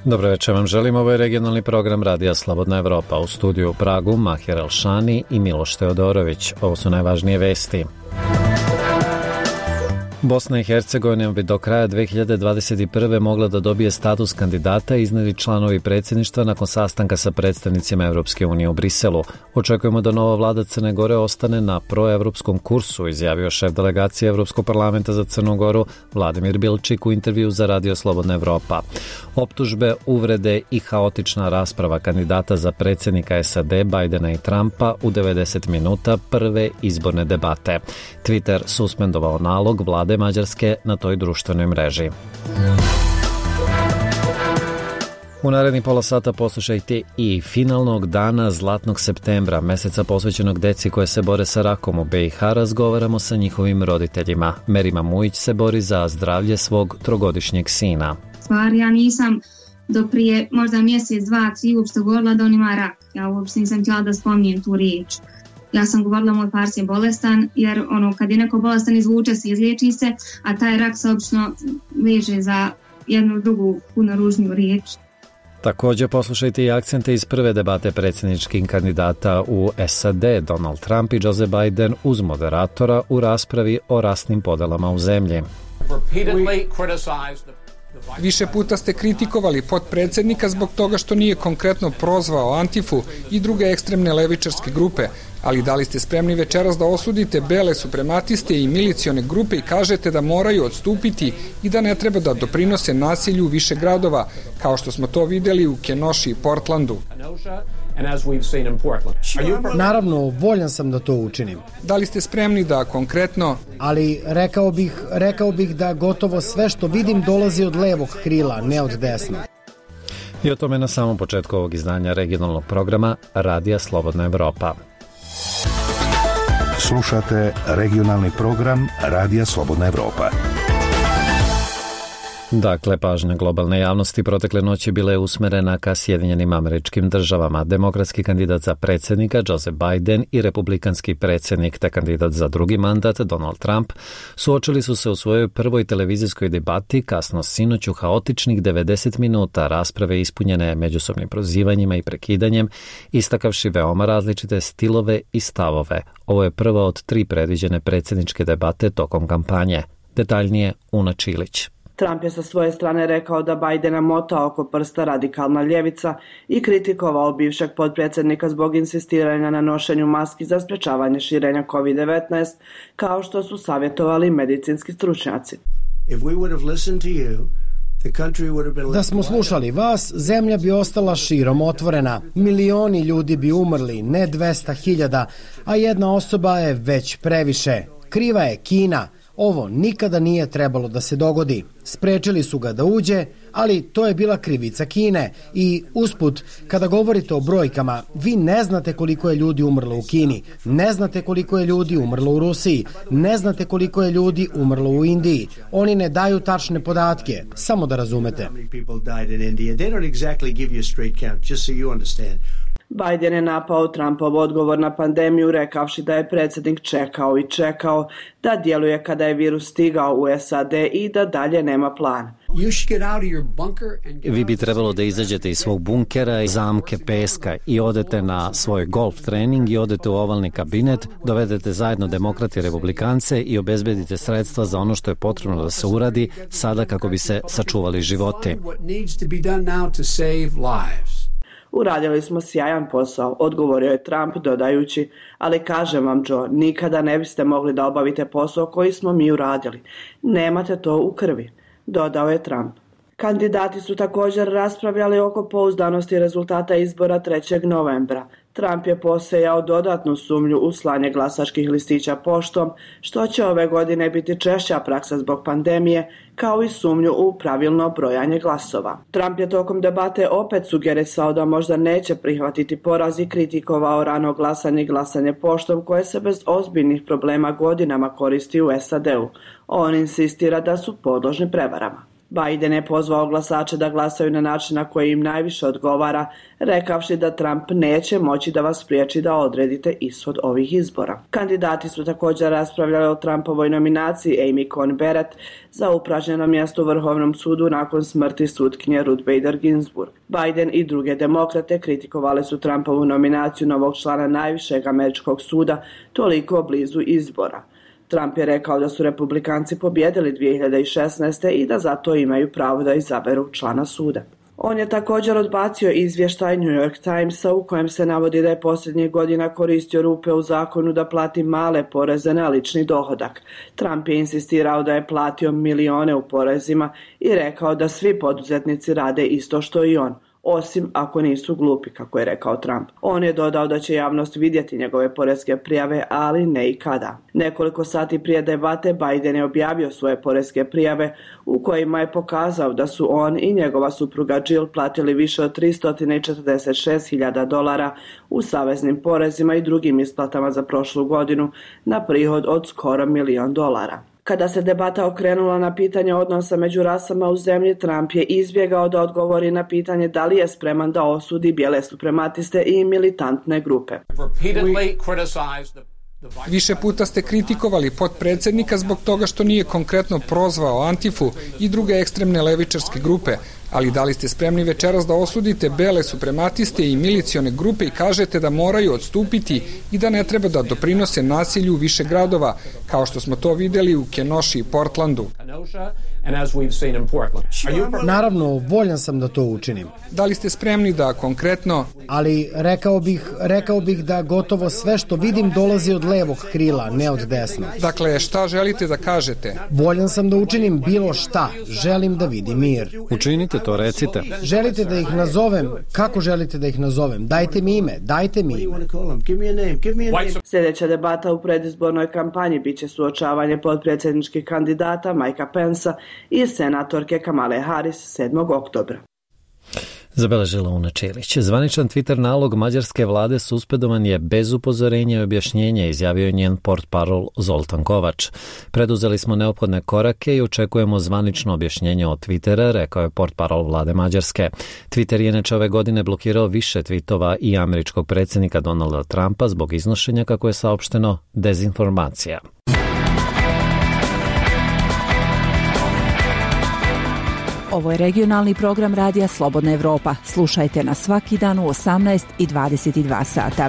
Dobro večer vam želim, ovo je regionalni program Radija Slobodna Evropa. U studiju u Pragu Mahir Elšani i Miloš Teodorović. Ovo su najvažnije vesti. Bosna i Hercegovina bi do kraja 2021. mogla da dobije status kandidata, izneli članovi predsjedništva nakon sastanka sa predstavnicima Evropske unije u Briselu. Očekujemo da nova vlada Crne Gore ostane na proevropskom kursu, izjavio šef delegacije Evropskog parlamenta za Crnu Goru Vladimir Bilčik u intervju za Radio Slobodna Evropa. Optužbe, uvrede i haotična rasprava kandidata za predsjednika SAD Bajdena i Trumpa u 90 minuta prve izborne debate. Twitter suspendovao nalog vlade Mađarske na toj društvenoj mreži. U narednih pola sata poslušajte i finalnog dana Zlatnog septembra, meseca posvećenog deci koje se bore sa rakom u BiH, razgovaramo sa njihovim roditeljima. Merima Mujić se bori za zdravlje svog trogodišnjeg sina. Ja nisam do prije možda mjesec, dva, tri uopšte govorila da on ima rak. Ja uopšte nisam htjela da spominjem tu riječ. Ja sam govorila moj pars je bolestan, jer kad je neko bolestan izvuče se, izliječi se, a taj rak se obično veže za jednu drugu puno ružniju riječ. Također poslušajte i akcente iz prve debate predsjedničkih kandidata u SAD, Donald Trump i Joe Biden uz moderatora u raspravi o rasnim podelama u zemlji. Više puta ste kritikovali potpredsjednika zbog toga što nije konkretno prozvao Antifu i druge ekstremne levičarske grupe, ali da li ste spremni večeras da osudite bele suprematiste i milicione grupe i kažete da moraju odstupiti i da ne treba da doprinose nasilju u više gradova, kao što smo to vidjeli u Kenoši i Portlandu? Naravno, voljan sam da to učinim. Da li ste spremni da konkretno... Ali rekao bih da gotovo sve što vidim dolazi od levog krila, ne od desnog. I o tome na samom početku ovog izdanja regionalnog programa Radija Slobodna Evropa. Slušate regionalni program Radija Slobodna Evropa. Dakle, pažnja globalne javnosti protekle noći bila je usmerena ka Sjedinjenim Američkim Državama. Demokratski kandidat za predsjednika Joe Biden i republikanski predsjednik te kandidat za drugi mandat Donald Trump suočili su se u svojoj prvoj televizijskoj debati kasno sinoć u haotičnih 90 minuta rasprave ispunjene međusobnim prozivanjima i prekidanjem, istakavši veoma različite stilove i stavove. Ovo je prva od 3 predviđene predsjedničke debate tokom kampanje. Detaljnije Una Čilić. Trump je sa svoje strane rekao da Bajdena mota oko prsta radikalna ljevica i kritikovao bivšeg potpredsjednika zbog insistiranja na nošenju maski za sprečavanje širenja COVID-19, kao što su savjetovali medicinski stručnjaci. Da smo slušali vas, zemlja bi ostala širom otvorena. Milioni ljudi bi umrli, ne 200.000, a jedna osoba je već previše. Kriva je Kina. Ovo nikada nije trebalo da se dogodi. Sprečili su ga da uđe, ali to je bila krivica Kine. I usput, kada govorite o brojkama, vi ne znate koliko je ljudi umrlo u Kini, ne znate koliko je ljudi umrlo u Rusiji, ne znate koliko je ljudi umrlo u Indiji. Oni ne daju tačne podatke, samo da razumete. Biden je napao Trumpov odgovor na pandemiju rekavši da je predsjednik čekao i čekao, da djeluje kada je virus stigao u SAD i da dalje nema plan. Vi bi trebalo da izađete iz svog bunkera i zamke peska i odete na svoj golf trening i odete u ovalni kabinet, dovedete zajedno demokrate i republikance i obezbedite sredstva za ono što je potrebno da se uradi sada kako bi se sačuvali životi. Uradili smo sjajan posao, odgovorio je Trump dodajući, ali kažem vam Joe, nikada ne biste mogli da obavite posao koji smo mi uradili. Nemate to u krvi, dodao je Trump. Kandidati su također raspravljali oko pouzdanosti rezultata izbora 3. novembra. Trump je posejao dodatnu sumnju u slanje glasačkih listića poštom, što će ove godine biti češća praksa zbog pandemije, kao i sumnju u pravilno brojanje glasova. Trump je tokom debate opet sugerisao da možda neće prihvatiti poraz i kritikovao rano glasanje i glasanje poštom koje se bez ozbiljnih problema godinama koristi u SAD-u. On insistira da su podložni prevarama. Biden je pozvao glasače da glasaju na način na koji im najviše odgovara, rekavši da Trump neće moći da vas spriječi da odredite ishod ovih izbora. Kandidati su također raspravljali o Trumpovoj nominaciji Amy Coney Barrett za upražnjeno mjesto u Vrhovnom sudu nakon smrti sutkinje Ruth Bader Ginsburg. Biden i druge demokrate kritikovali su Trumpovu nominaciju novog člana najvišeg američkog suda toliko blizu izbora. Trump je rekao da su republikanci pobjedili 2016. i da zato imaju pravo da izaberu člana suda. On je također odbacio izvještaj New York Timesa u kojem se navodi da je posljednjih godina koristio rupe u zakonu da plati male poreze na lični dohodak. Trump je insistirao da je platio milione u porezima i rekao da svi poduzetnici rade isto što i on, osim ako nisu glupi, kako je rekao Trump. On je dodao da će javnost vidjeti njegove poreske prijave, ali ne i kada. Nekoliko sati prije debate Biden je objavio svoje poreske prijave u kojima je pokazao da su on i njegova supruga Jill platili više od $346.000 u saveznim porezima i drugim isplatama za prošlu godinu na prihod od skoro $1 milion. Kada se debata okrenula na pitanje odnosa među rasama u zemlji, Trump je izbjegao da odgovori na pitanje da li je spreman da osudi bijele suprematiste i militantne grupe. Više puta ste kritikovali potpredsjednika zbog toga što nije konkretno prozvao Antifu i druge ekstremne levičarske grupe, ali da li ste spremni večeras da osudite bele suprematiste i milicione grupe i kažete da moraju odstupiti i da ne treba da doprinose nasilju u više gradova, kao što smo to vidjeli u Kenoši i Portlandu? Naravno, voljan sam da to učinim. Da li ste spremni da konkretno... Ali rekao bih da gotovo sve što vidim dolazi od levog krila, ne od desnog. Dakle, šta želite da kažete? Voljan sam da učinim bilo šta. Želim da vidim mir. Učinite to, recite. Želite da ih nazovem? Kako želite da ih nazovem? Dajte mi ime. Sljedeća debata u predizbornoj kampanji biće suočavanje potpredsjedničkih kandidata Mikea Pensa i senatorke Kamale Harris 7. oktobra. Zabeležila Una Čelić. Zvaničan Twitter nalog mađarske vlade suspendovan je bez upozorenja i objašnjenja, izjavio je njen portparol Zoltan Kovač. Preduzeli smo neophodne korake i očekujemo zvanično objašnjenje od Twittera, rekao je portparol vlade Mađarske. Twitter je inače ove godine blokirao više tweetova i američkog predsjednika Donalda Trumpa zbog iznošenja, kako je saopšteno, dezinformacija. Ovo je regionalni program Radija Slobodna Evropa. Slušajte nas svaki dan u 18 i 22 sata.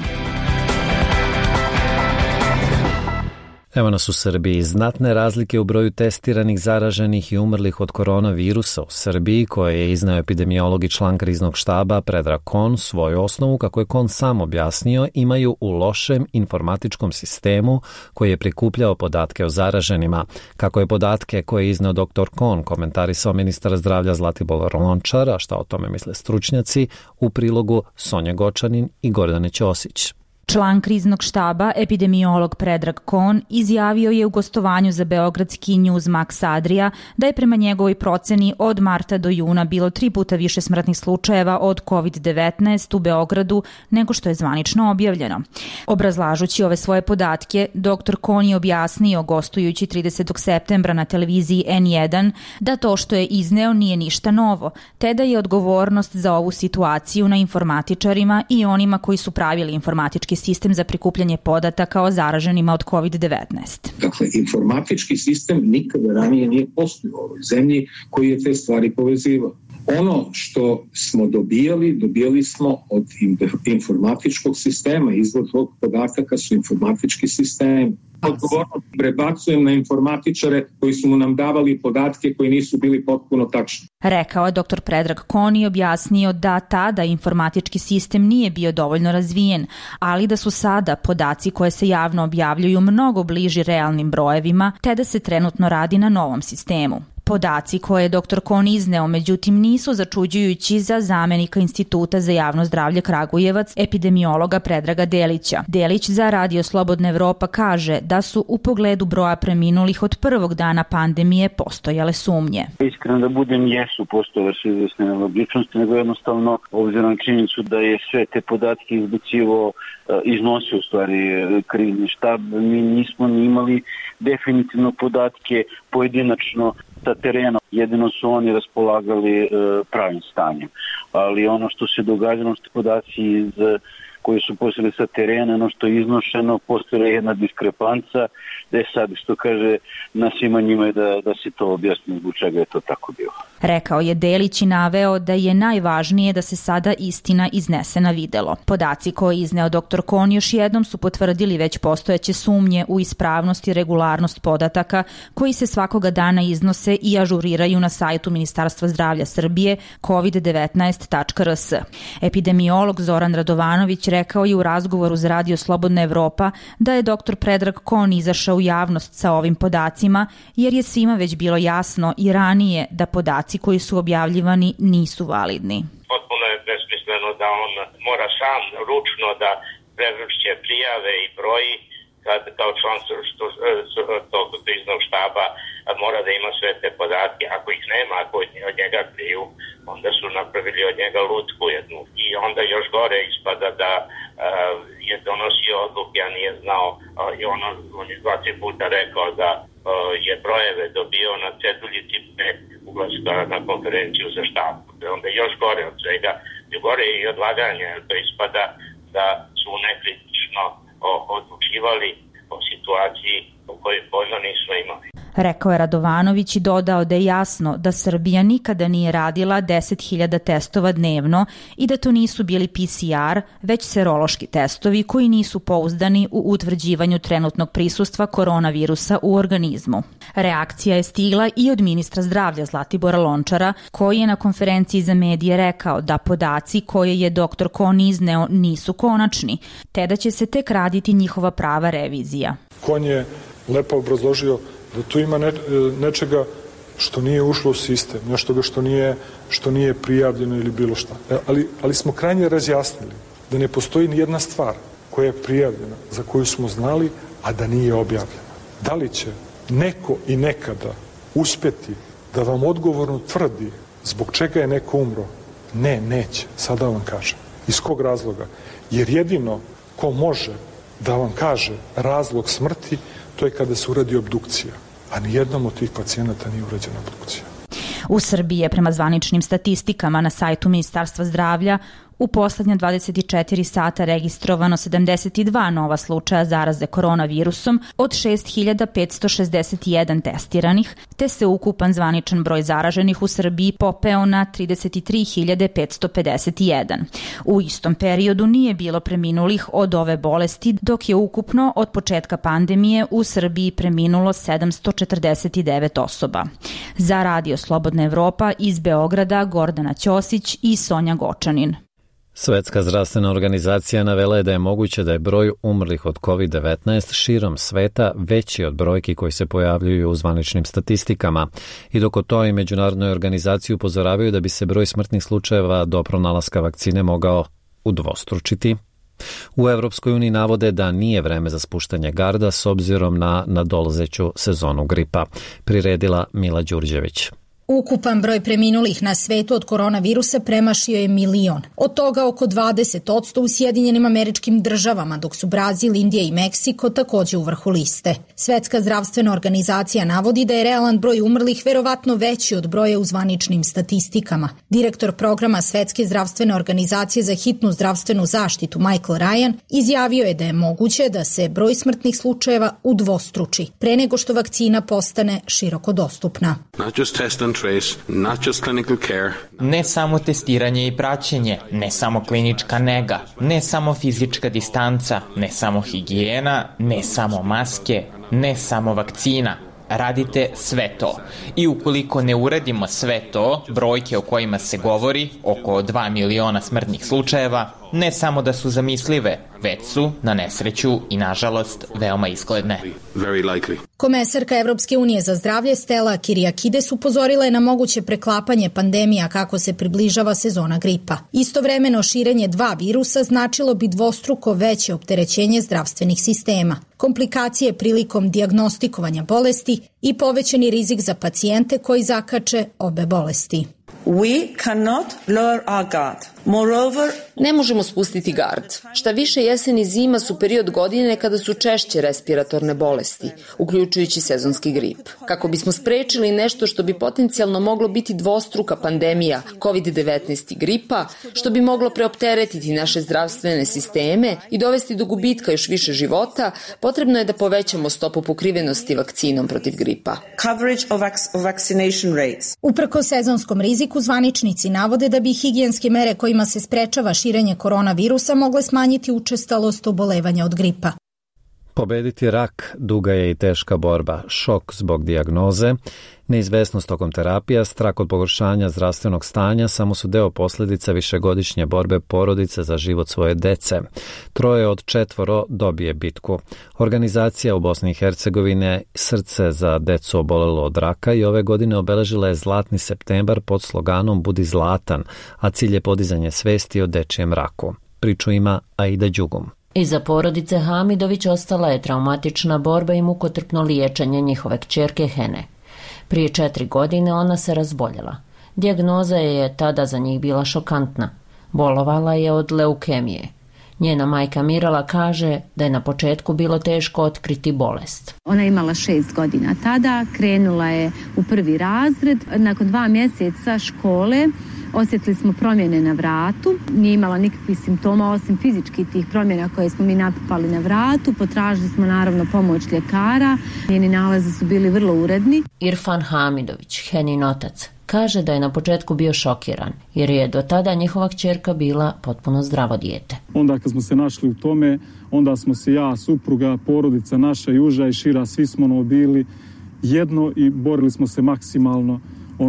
Evo nas u Srbiji. Znatne razlike u broju testiranih, zaraženih i umrlih od koronavirusa u Srbiji, koje je izneo epidemiolog i član kriznog štaba Predrag Kon, svoju osnovu, kako je Kon sam objasnio, imaju u lošem informatičkom sistemu koji je prikupljao podatke o zaraženima. Kako je podatke koje je izneo dr. Kon komentarisao ministar zdravlja Zlatibor Lončar, a šta o tome misle stručnjaci, u prilogu Sonja Gočanin i Gordane Ćosić. Član kriznog štaba, epidemiolog Predrag Kon, izjavio je u gostovanju za beogradski Newsmax Adria da je prema njegovoj proceni od marta do juna bilo 3 puta više smrtnih slučajeva od COVID-19 u Beogradu nego što je zvanično objavljeno. Obrazlažući ove svoje podatke, dr. Kon je objasnio, gostujući 30. septembra na televiziji N1, da to što je izneo nije ništa novo, te da je odgovornost za ovu situaciju na informatičarima i onima koji su pravili informatički sistem za prikupljanje podataka o zaraženima od COVID-19. Dakle, informatički sistem nikada ranije nije postojao u ovoj zemlji koji je te stvari povezivao. Ono što smo dobijali smo od informatičkog sistema. Izvor tog podataka su informatički sistemi. Odgovorno prebacujem na informatičare koji su nam davali podatke koji nisu bili potpuno tačni. Rekao je dr. Predrag Kon i objasnio da tada informatički sistem nije bio dovoljno razvijen, ali da su sada podaci koje se javno objavljuju mnogo bliži realnim brojevima, te da se trenutno radi na novom sistemu. Podaci koje je dr. Kon izneo, međutim, nisu začuđujući za zamenika Instituta za javno zdravlje Kragujevac, epidemiologa Predraga Delića. Delić za Radio Slobodna Evropa kaže da su u pogledu broja preminulih od prvog dana pandemije postojale sumnje. Iskreno da budem, jesu postojale su izvesne nelogičnosti, nego jednostavno, obzirom na činjenicu da je sve te podatke iznosio u stvari krizni štab, mi nismo ni imali definitivno podatke pojedinačno sa terena. Jedino su oni raspolagali pravim stanjem. Ali ono što se događalo, što podaci koji su poslali sa terena, ono što je iznošeno, postoje jedna diskrepanca, da je sad, što kaže, na svima njima je da se to objasni zbog čega je to tako bilo. Rekao je Delić i naveo da je najvažnije da se sada istina iznese na videlo. Podaci koje je izneo dr. Kon još jednom su potvrdili već postojeće sumnje u ispravnost i regularnost podataka koji se svakoga dana iznose i ažuriraju na sajtu Ministarstva zdravlja Srbije covid19.rs. Epidemiolog Zoran Radovanović rekao je u razgovoru za Radio Slobodna Evropa da je dr. Predrag Kon izašao u javnost sa ovim podacima jer je svima već bilo jasno i ranije da podaci koji su objavljivani nisu validni. Potpuno je besmisleno da on mora sam ručno da prevrće prijave i broji kad kao član tog kriznog štaba mora da ima sve te podatke. Ako ih nema, ako od njega kriju, onda su napravili od njega lutku jednu. I onda još gore ispada da je donosio odluke, a nije znao. I on je 2-3 puta rekao da je brojeve dobio na ceduljici pre ulaska na konferenciju za štabu. Onda još gore od svega, gore je i odlaganje, to ispada da su nekritično odlučivali o situaciji u kojoj pojma nisu imali. Rekao je Radovanović i dodao da je jasno da Srbija nikada nije radila 10.000 testova dnevno i da to nisu bili PCR, već serološki testovi koji nisu pouzdani u utvrđivanju trenutnog prisustva koronavirusa u organizmu. Reakcija je stigla i od ministra zdravlja Zlatibora Lončara, koji je na konferenciji za medije rekao da podaci koje je dr. Kon izneo nisu konačni, te da će se tek raditi njihova prava revizija. Kon je lepo obrazložio da tu ima nečega što nije ušlo u sistem, nešto što nije prijavljeno ili bilo šta. Ali smo krajnje razjasnili da ne postoji ni jedna stvar koja je prijavljena, za koju smo znali, a da nije objavljena. Da li će neko i nekada uspeti da vam odgovorno tvrdi zbog čega je neko umro? Ne, neće. Sada vam kažem. Iz kog razloga? Jer jedino ko može da vam kaže razlog smrti, to je kada se uradi obdukcija, a nijednom od tih pacijenata nije urađena obdukcija. U Srbiji je prema zvaničnim statistikama na sajtu Ministarstva zdravlja u poslednja 24 sata registrovano 72 nova slučaja zaraze koronavirusom od 6.561 testiranih, te se ukupan zvaničan broj zaraženih u Srbiji popeo na 33.551. U istom periodu nije bilo preminulih od ove bolesti, dok je ukupno od početka pandemije u Srbiji preminulo 749 osoba. Za Radio Slobodna Evropa iz Beograda Gordana Ćosić i Sonja Gočanin. Svetska zdravstvena organizacija navela je da je moguće da je broj umrlih od COVID-19 širom sveta veći od brojki koji se pojavljuju u zvaničnim statistikama. I dok o toj međunarodnoj organizaciji upozoravaju da bi se broj smrtnih slučajeva do pronalaska vakcine mogao udvostručiti. U Evropskoj uniji navode da nije vreme za spuštanje garda s obzirom na nadolazeću sezonu gripa, priredila Mila Đurđević. Ukupan broj preminulih na svetu od koronavirusa premašio je 1 milion. Od toga oko 20% u Sjedinjenim Američkim Državama, dok su Brazil, Indija i Meksiko takođe u vrhu liste. Svetska zdravstvena organizacija navodi da je realan broj umrlih verovatno veći od broja u zvaničnim statistikama. Direktor programa Svetske zdravstvene organizacije za hitnu zdravstvenu zaštitu Michael Ryan izjavio je da je moguće da se broj smrtnih slučajeva udvostruči pre nego što vakcina postane široko dostupna. Ne samo testiranje i praćenje, ne samo klinička nega, ne samo fizička distanca, ne samo higijena, ne samo maske, ne samo vakcina. Radite sve to. I ukoliko ne uradimo sve to, brojke o kojima se govori, oko 2 miliona smrtnih slučajeva, ne samo da su zamislive, već su, na nesreću i nažalost, veoma izgledne. Komesarka Evropske unije za zdravlje Stella Kyriakides upozorila je na moguće preklapanje pandemija kako se približava sezona gripa. Istovremeno širenje 2 virusa značilo bi dvostruko veće opterećenje zdravstvenih sistema, komplikacije prilikom dijagnostikovanja bolesti i povećani rizik za pacijente koji zakače obe bolesti. We cannot lower our guard. Ne možemo spustiti gard. Šta više, jesen i zima su period godine kada su češće respiratorne bolesti, uključujući sezonski grip. Kako bismo sprečili nešto što bi potencijalno moglo biti dvostruka pandemija COVID-19 i gripa, što bi moglo preopteretiti naše zdravstvene sisteme i dovesti do gubitka još više života, potrebno je da povećamo stopu pokrivenosti vakcinom protiv gripa. Uprko sezonskom riziku, zvaničnici navode da bi higijenske mere kojima se sprečava širenje koronavirusa mogle smanjiti učestalost obolevanja od gripa. Pobediti rak duga je i teška borba, šok zbog dijagnoze, neizvesnost tokom terapija, strah od pogoršanja zdravstvenog stanja samo su deo posljedica višegodišnje borbe porodice za život svoje dece. 3 od 4 dobije bitku. Organizacija u Bosni i Hercegovine Srce za decu obolelo od raka i ove godine obeležila je Zlatni septembar pod sloganom Budi zlatan, a cilj je podizanje svesti o dečijem raku. Priču ima Aida Đugum. Iza porodice Hamidović ostala je traumatična borba i mukotrpno liječenje njihove kćerke Hene. Prije 4 godine ona se razboljela. Dijagnoza je tada za njih bila šokantna. Bolovala je od leukemije. Njena majka Mirala kaže da je na početku bilo teško otkriti bolest. Ona je imala 6 godina tada, krenula je u 1. razred. Nakon 2 mjeseca škole osjetili smo promjene na vratu, nije imala nikakvih simptoma osim fizičkih tih promjena koje smo mi napipali na vratu. Potražili smo naravno pomoć ljekara, njeni nalazi su bili vrlo uredni. Irfan Hamidović, Henin otac, kaže da je na početku bio šokiran jer je do tada njihova kćerka bila potpuno zdravo dijete. Onda kad smo se našli u tome, onda smo se ja, supruga, porodica naša i uža i šira, svi smo bili jedno i borili smo se maksimalno.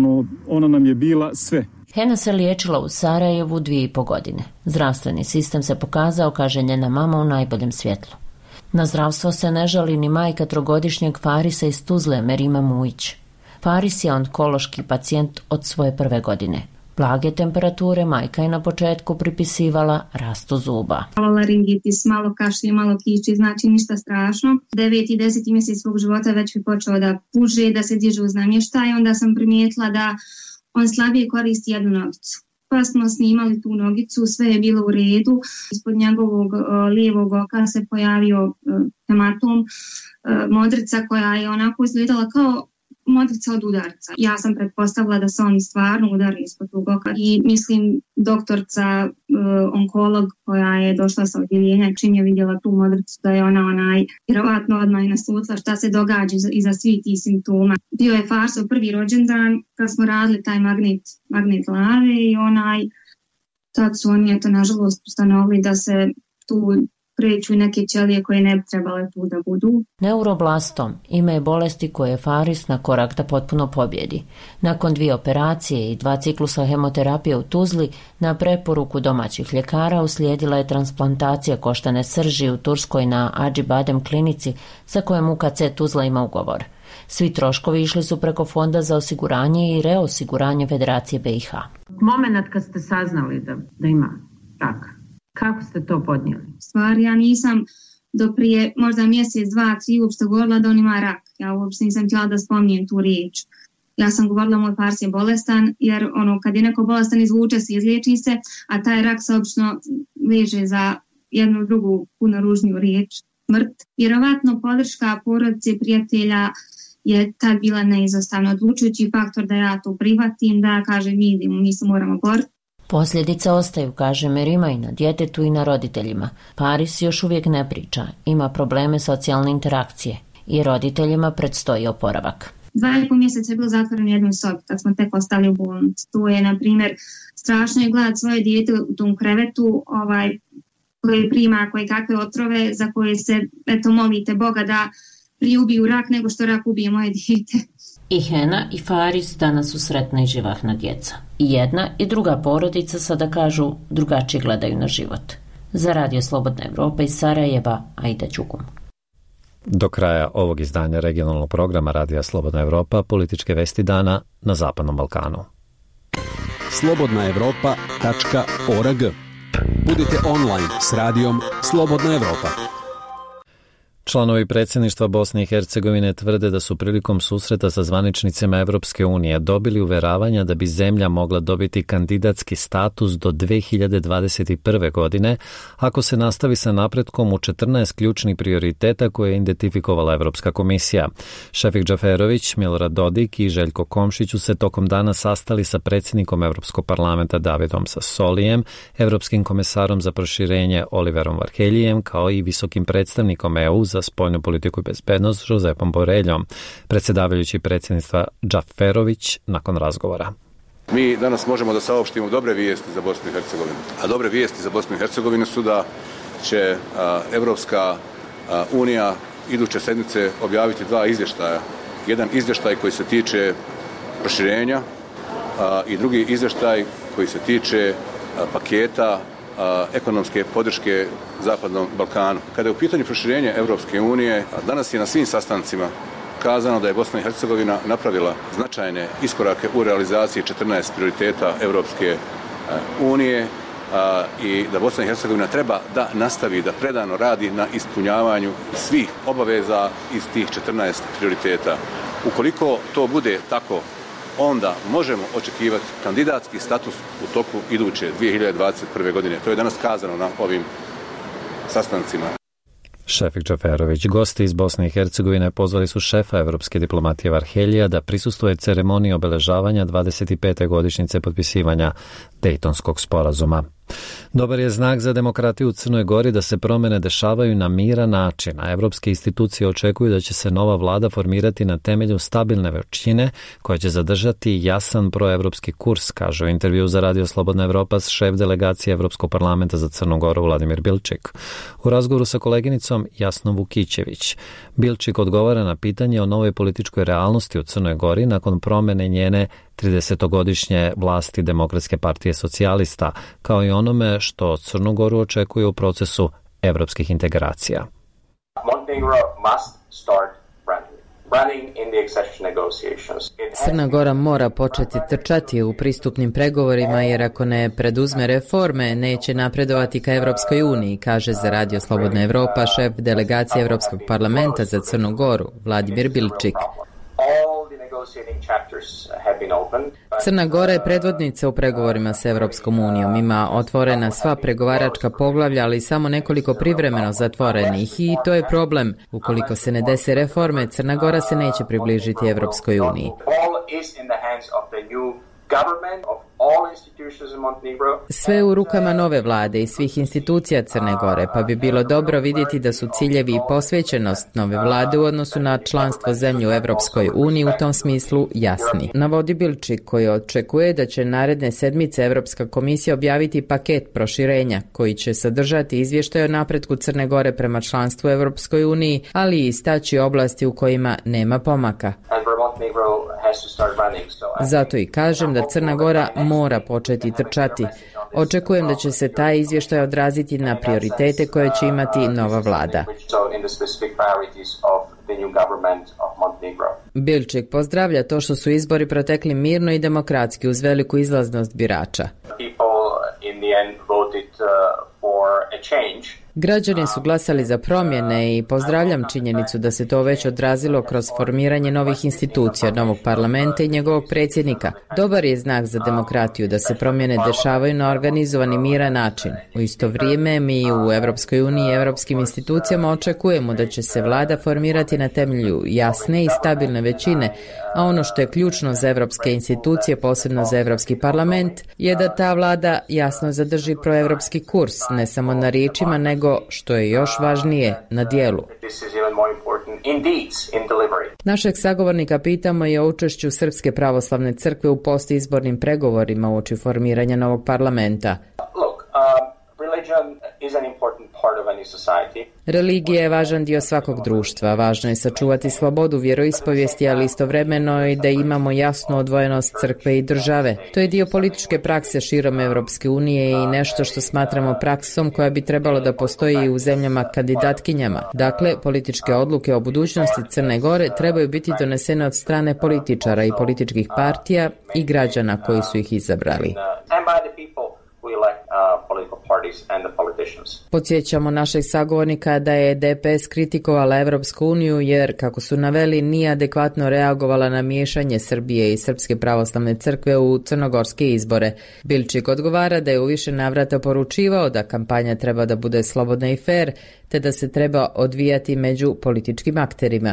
Ona nam je bila sve. Hena se liječila u Sarajevu 2,5 godine. Zdravstveni sistem se pokazao, kaže njena mama, u najboljem svjetlu. Na zdravstvo se ne žali ni majka 3-godišnjeg Farisa iz Tuzle, Merima Mujić. Faris je onkološki pacijent od svoje 1. godine. Blage temperature majka je na početku pripisivala rastu zuba. Malo laringitis, malo kašlje, malo kiči, znači ništa strašno. 9. i 10. mjesec svog života već bi počeo da puže, da se diže uz namještaj. Onda sam primijetila da on slabije koristi jednu nogicu. Pa smo snimali tu nogicu, sve je bilo u redu. Ispod njegovog lijevog oka se pojavio hematom, modrica koja je onako izgledala kao modrica od udarca. Ja sam pretpostavila da se on stvarno udari ispod tog oka i mislim doktorca, onkolog koja je došla sa odjeljenja, čim je vidjela tu modricu da je ona vjerovatno odmah i naslutila šta se događa iza svih tih simptoma. Bio je Farsov 1. rođendan kad smo radili taj magnet lave i tad su oni nažalost ustanovili da se tu kreću neke ćelije koje ne bi trebale tu da budu. Neuroblastom ime je bolesti koje je Faris na korak da potpuno pobjedi. Nakon 2 operacije i 2 ciklusa hemoterapije u Tuzli, na preporuku domaćih ljekara uslijedila je transplantacija koštane srži u Turskoj na Acibadem klinici sa kojom UKC Tuzla ima ugovor. Svi troškovi išli su preko Fonda za osiguranje i reosiguranje Federacije BiH. Moment kad ste saznali da ima rak, kako ste to podnijeli? Stvar, ja nisam do prije možda mjesec, 2, 3 uopšte govorila da on ima rak. Ja uopšte nisam htjela da spominjem tu riječ. Ja sam govorila moj fars je bolestan, jer kad je neko bolestan izvuče se, izliječi se, a taj rak se obično veže za jednu drugu puno ružniju riječ, smrt. Vjerovatno podrška porodice, prijatelja je tad bila neizostavno odlučujući faktor da ja to prihvatim, da kažem mi se moramo boriti. Posljedice ostaju, kaže Merima, i na djetetu i na roditeljima. Faris još uvijek ne priča, ima probleme socijalne interakcije i roditeljima predstoji oporavak. 2,5 mjeseca je bilo zatvoreno u jednoj sobi kad smo tek ostali u bolnici. To je, na primjer, strašno je gledati svoje dijete u tom krevetu koje prima koje kakve otrove za koje se molite Boga da prije ubiju rak nego što rak ubije moje dijete. I Hena i Faris danas su sretna i živahna djeca. I jedna i druga porodica sada kažu drugačije gledaju na život. Za Radio Slobodna Evropa iz Sarajeva, Aida Đugum. Do kraja ovog izdanja regionalnog programa Radija Slobodna Evropa, političke vesti dana na Zapadnom Balkanu. slobodnaevropa.org. Budite online s radijom Slobodna Evropa. Članovi predsjedništva Bosne i Hercegovine tvrde da su prilikom susreta sa zvaničnicima Evropske unije dobili uveravanja da bi zemlja mogla dobiti kandidatski status do 2021. godine ako se nastavi sa napretkom u 14 ključnih prioriteta koje je identifikovala Evropska komisija. Šefik Džaferović, Milorad Dodik i Željko Komšić su se tokom dana sastali sa predsjednikom Evropskog parlamenta Davidom Sassolijem, Evropskim komesarom za proširenje Oliverom Varheljijem, kao i visokim predstavnikom EU za spoljnu politiku i bezbednost Josepom Boreljom. Predsjedavajući predsjedništva Džaferović nakon razgovora. Mi danas možemo da saopštimo dobre vijesti za Bosnu i Hercegovinu. A dobre vijesti za Bosnu i Hercegovinu su da će Evropska unija iduće sedmice objaviti 2 izvještaja. Jedan izvještaj koji se tiče proširenja i drugi izvještaj koji se tiče paketa ekonomske podrške Zapadnom Balkanu. Kada je u pitanju proširenja Evropske unije, danas je na svim sastancima kazano da je Bosna i Hercegovina napravila značajne iskorake u realizaciji 14 prioriteta Evropske unije i da Bosna i Hercegovina treba da nastavi da predano radi na ispunjavanju svih obaveza iz tih 14 prioriteta. Ukoliko to bude tako, onda možemo očekivati kandidatski status u toku iduće 2021. godine. To je danas kazano na ovim sastancima. Šefik Džaferović. Gosti iz Bosne i Hercegovine pozvali su šefa evropske diplomatije Varheljija da prisustvuje ceremoniji obeležavanja 25. godišnjice potpisivanja Dejtonskog sporazuma. Dobar je znak za demokratiju u Crnoj Gori da se promjene dešavaju na miran način, a evropske institucije očekuju da će se nova vlada formirati na temelju stabilne većine koja će zadržati jasan proevropski kurs, kaže u intervju za Radio Slobodna Evropa šef delegacije Evropskog parlamenta za Crnu Goru Vladimir Bilčik. U razgovoru sa koleginicom Jasnom Vukićević, Bilčik odgovara na pitanje o novoj političkoj realnosti u Crnoj Gori nakon promjene njene 30-godišnje vlasti Demokratske partije socijalista, kao i onome što Crnu Goru očekuje u procesu evropskih integracija. Crna Gora mora početi trčati u pristupnim pregovorima jer ako ne preduzme reforme neće napredovati ka Evropskoj uniji, kaže za Radio Slobodna Evropa šef delegacije Evropskog parlamenta za Crnu Goru Vladimir Bilčik. Crna Gora je predvodnica u pregovorima s Evropskom unijom. Ima otvorena sva pregovaračka poglavlja, ali samo nekoliko privremeno zatvorenih i to je problem. Ukoliko se ne dese reforme, Crna Gora se neće približiti Evropskoj uniji. Sve u rukama nove vlade i svih institucija Crne Gore, pa bi bilo dobro vidjeti da su ciljevi i posvećenost nove vlade u odnosu na članstvo zemlje u Evropskoj uniji u tom smislu jasni. Navodi Bilčik, koji očekuje da će naredne sedmice Evropska komisija objaviti paket proširenja koji će sadržati izvještaj o napretku Crne Gore prema članstvu u Evropskoj uniji, ali i istaći oblasti u kojima nema pomaka. Zato i kažem da Crna Gora mora početi trčati. Očekujem da će se taj izvještaj odraziti na prioritete koje će imati nova vlada. Bilčik pozdravlja to što su izbori protekli mirno i demokratski uz veliku izlaznost birača. Građani su glasali za promjene i pozdravljam činjenicu da se to već odrazilo kroz formiranje novih institucija, novog parlamenta i njegovog predsjednika. Dobar je znak za demokratiju da se promjene dešavaju na organizovani miran način. U isto vrijeme mi u Evropskoj uniji i evropskim institucijama očekujemo da će se vlada formirati na temelju jasne i stabilne većine, a ono što je ključno za evropske institucije, posebno za Evropski parlament, je da ta vlada jasno zadrži proevropski kurs, ne samo na riječima, nego što je još važnije, na dijelu. Našeg sagovornika pitamo i o učešću Srpske pravoslavne crkve u postizbornim pregovorima uoči formiranja novog parlamenta. Religija je važan dio svakog društva. Važno je sačuvati slobodu vjeroispovijesti, ali istovremeno i da imamo jasnu odvojenost crkve i države. To je dio političke prakse širom Evropske unije i nešto što smatramo praksom koja bi trebalo da postoji u zemljama kandidatkinjama. Dakle, političke odluke o budućnosti Crne Gore trebaju biti donesene od strane političara i političkih partija i građana koji su ih izabrali. Podsjećamo našeg sagovornika da je DPS kritikovala Evropsku uniju jer, kako su naveli, nije adekvatno reagovala na miješanje Srbije i Srpske pravoslavne crkve u crnogorske izbore. Bilčik odgovara da je u više navrata poručivao da kampanja treba da bude slobodna i fair, te da se treba odvijati među političkim akterima.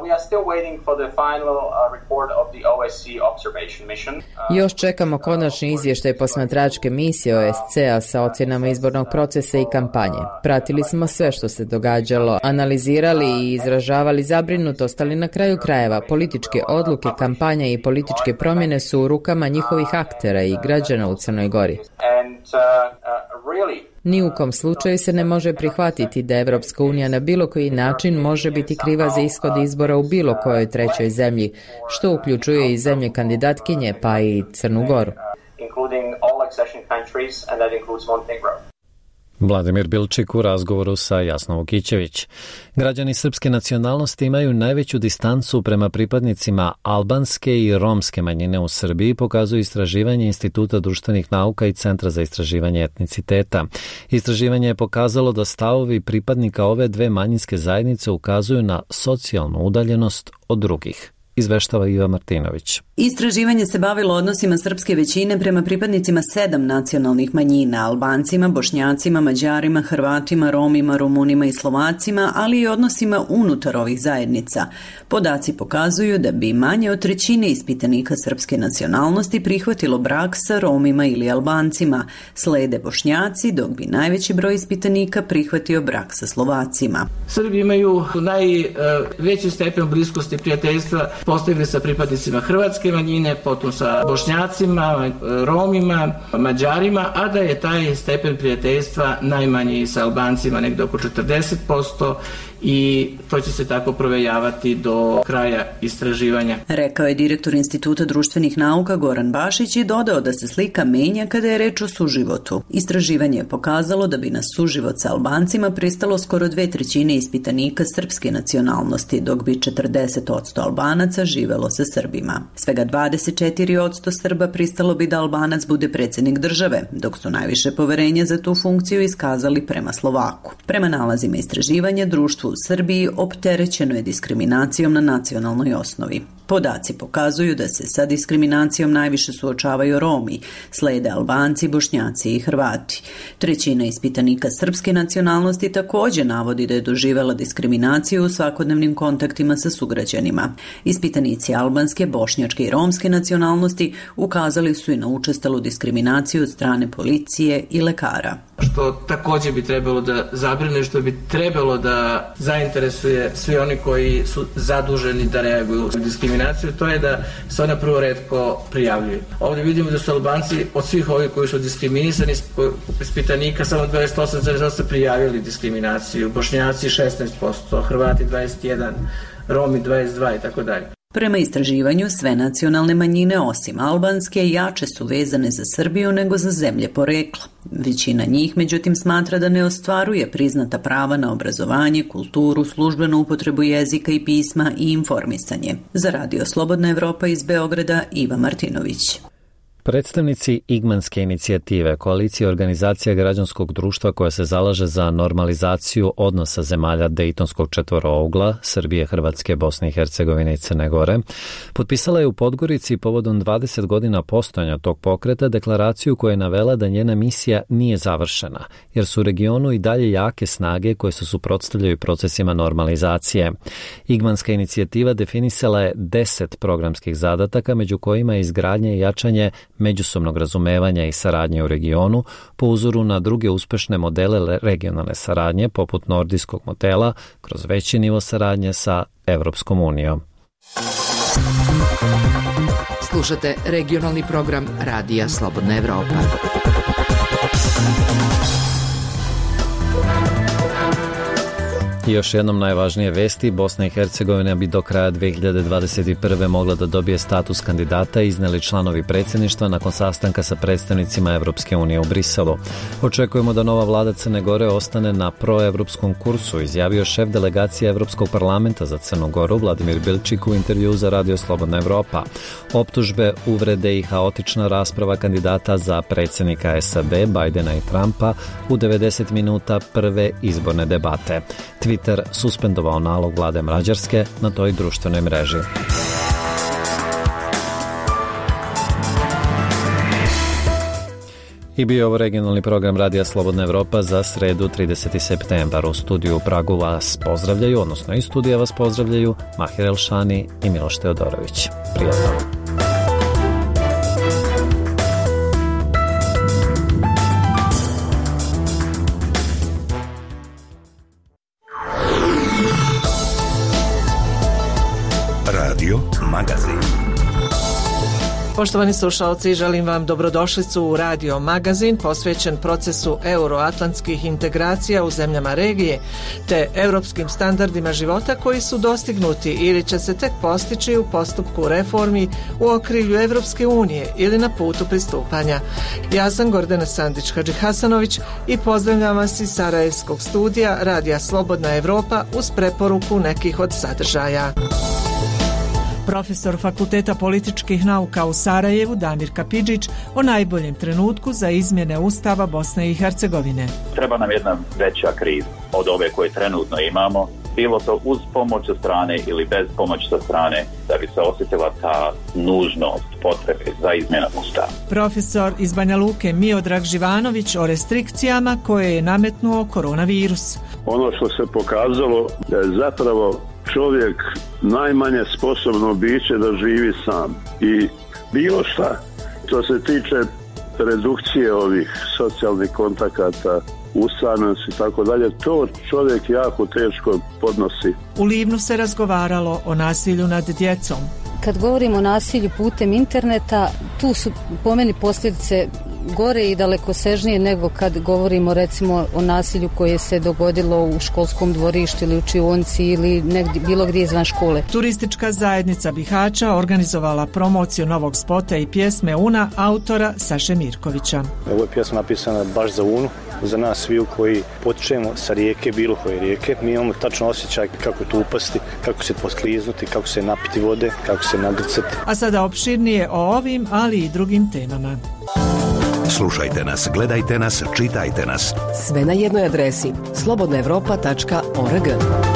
Još čekamo konačni izvještaj posmatračke misije OSCE-a sa ocjenama izbornog procesa i kampanje. Pratili smo sve što se događalo, analizirali i izražavali zabrinutost, ali na kraju krajeva političke odluke, kampanja i političke promjene su u rukama njihovih aktera i građana u Crnoj Gori. Ni u kom slučaju se ne može prihvatiti da Evropska unija na bilo koji način može biti kriva za ishod izbora u bilo kojoj trećoj zemlji, što uključuje i zemlje kandidatkinje, pa i Crnu Goru. Vladimir Bilčik u razgovoru sa Jasnom Vukićević. Građani srpske nacionalnosti imaju najveću distancu prema pripadnicima albanske i romske manjine u Srbiji, pokazuje istraživanje Instituta društvenih nauka i Centra za istraživanje etniciteta. Istraživanje je pokazalo da stavovi pripadnika ove dve manjinske zajednice ukazuju na socijalnu udaljenost od drugih. Izveštava Iva Martinović. Istraživanje se bavilo odnosima srpske većine prema pripadnicima 7 nacionalnih manjina, Albancima, Bošnjacima, Mađarima, Hrvatima, Romima, Rumunima i Slovacima, ali i odnosima unutar ovih zajednica. Podaci pokazuju da bi manje od trećine ispitanika srpske nacionalnosti prihvatilo brak sa Romima ili Albancima, slede Bošnjaci, dok bi najveći broj ispitanika prihvatio brak sa Slovacima. Srbi imaju najveći stepen bliskosti prijateljstva postavili sa pripadnicima hrvatske manjine, potom sa Bošnjacima, Romima, Mađarima, a da je taj stepen prijateljstva najmanji sa Albancima, negdje oko 40%, i to će se tako provejavati do kraja istraživanja. Rekao je direktor Instituta društvenih nauka Goran Bašić i dodao da se slika menja kada je reč o suživotu. Istraživanje je pokazalo da bi na suživot sa Albancima pristalo skoro 2/3 ispitanika srpske nacionalnosti, dok bi 40% Albanaca živelo sa Srbima. Svega 24% Srba pristalo bi da Albanac bude predsjednik države, dok su najviše poverenja za tu funkciju iskazali prema Slovaku. Prema nalazima istraživanja, društvo u Srbiji opterećeno je diskriminacijom na nacionalnoj osnovi. Podaci pokazuju da se sa diskriminacijom najviše suočavaju Romi, slede Albanci, Bošnjaci i Hrvati. 1/3 ispitanika srpske nacionalnosti također navodi da je doživela diskriminaciju u svakodnevnim kontaktima sa sugrađanima. Ispitanici albanske, bošnjačke i romske nacionalnosti ukazali su i na učestalu diskriminaciju od strane policije i lekara. Što također bi trebalo da zabrine, što bi trebalo da zainteresuje svi oni koji su zaduženi da reaguju na diskriminaciju, to je da se ona prvo retko prijavljuju. Ovdje vidimo da su Albanci od svih ovih koji su diskriminisani ispitanika samo 28,8% prijavili diskriminaciju, Bošnjaci 16%, Hrvati 21%, Romi 22% i tako dalje. Prema istraživanju, sve nacionalne manjine osim albanske jače su vezane za Srbiju nego za zemlje porekla. Većina njih, međutim, smatra da ne ostvaruje priznata prava na obrazovanje, kulturu, službenu upotrebu jezika i pisma i informisanje. Za Radio Slobodna Evropa iz Beograda, Iva Martinović. Predstavnici Igmanske inicijative, koalicije organizacija građanskog društva koja se zalaže za normalizaciju odnosa zemalja Dejtonskog četvorougla, Srbije, Hrvatske, Bosne i Hercegovine i Crne Gore, potpisala je u Podgorici povodom 20 godina postojanja tog pokreta deklaraciju koja je navela da njena misija nije završena, jer su u regionu i dalje jake snage koje se suprotstavljaju procesima normalizacije. Igmanska inicijativa definisala je 10 programskih zadataka, među kojima je izgradnja i jačanje međusobnog razumevanja i saradnje u regionu po uzoru na druge uspešne modele regionalne saradnje poput nordijskog modela kroz veći nivo saradnje sa Evropskom unijom. Slušate regionalni program Radija Slobodna Evropa. I još jednom najvažnije vesti, Bosna i Hercegovina bi do kraja 2021. mogla da dobije status kandidata, izneli članovi predsjedništva nakon sastanka sa predstavnicima Evropske unije u Briselu. Očekujemo da nova vlada Crne Gore ostane na proevropskom kursu, izjavio šef delegacije Evropskog parlamenta za Crnu Goru Vladimir Bilčik u intervju za Radio Slobodna Evropa. Optužbe, uvrede i haotična rasprava kandidata za predsjednika SAD, Bajdena i Trumpa u 90 minuta prve izborne debate. Twitter suspendovao nalog vlade Mađarske na toj društvenoj mreži. I bio ovo regionalni program Radija Slobodna Evropa za sredu 30. septembar. U studiju u Pragu vas pozdravljaju, odnosno iz studija vas pozdravljaju Mahir Elšani i Miloš Teodorović. Prijatno. Radio Magazin. Poštovani slušalci, želim vam dobrodošlicu u Radio Magazin posvećen procesu euroatlantskih integracija u zemljama regije te europskim standardima života koji su dostignuti ili će se tek postići u postupku reformi u okrilju Evropske unije ili na putu pristupanja. Ja sam Gordana Sandić-Hadžihasanović i pozdravljam vas iz Sarajevskog studija Radija Slobodna Evropa uz preporuku nekih od sadržaja. Profesor Fakulteta političkih nauka u Sarajevu Damir Kapidžić o najboljem trenutku za izmjene Ustava Bosne i Hercegovine. Treba nam jedna veća kriza od ove koje trenutno imamo, bilo to uz pomoć sa strane ili bez pomoći sa strane, da bi se osjetila ta nužnost potrebe za izmjenom Ustava. Profesor iz Banja Luke Miodrag Živanović o restrikcijama koje je nametnuo koronavirus. Ono što se pokazalo da je zapravo čovjek najmanje sposobno biće da živi sam i bilo šta što se tiče redukcije ovih socijalnih kontakata, usamljenosti i tako dalje, to čovjek jako teško podnosi. U Livnu se razgovaralo o nasilju nad djecom. Kad govorimo o nasilju putem interneta, tu su po meni posljedice gore i dalekosežnije nego kad govorimo recimo o nasilju koje se dogodilo u školskom dvorištu ili učionici ili negdje, bilo gdje izvan škole. Turistička zajednica Bihaća organizovala promociju novog spota i pjesme Una autora Saše Mirkovića. Ovo je pjesma napisana baš za Unu, za nas sviju koji potičemo sa rijeke, bilo koje rijeke. Mi imamo tačno osjećaj kako tu upasti, kako se poskliznuti, kako se napiti vode, kako se nagrcati. A sada opširnije o ovim, ali i drugim temama. Slušajte nas, gledajte nas, čitajte nas. Sve na jednoj adresi slobodnaevropa.org.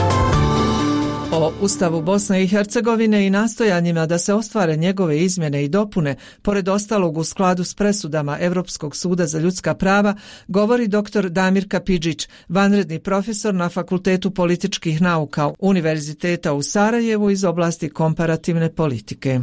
O Ustavu Bosne i Hercegovine i nastojanjima da se ostvare njegove izmjene i dopune, pored ostalog u skladu s presudama Evropskog suda za ljudska prava, govori dr. Damir Kapidžić, vanredni profesor na Fakultetu političkih nauka Univerziteta u Sarajevu iz oblasti komparativne politike.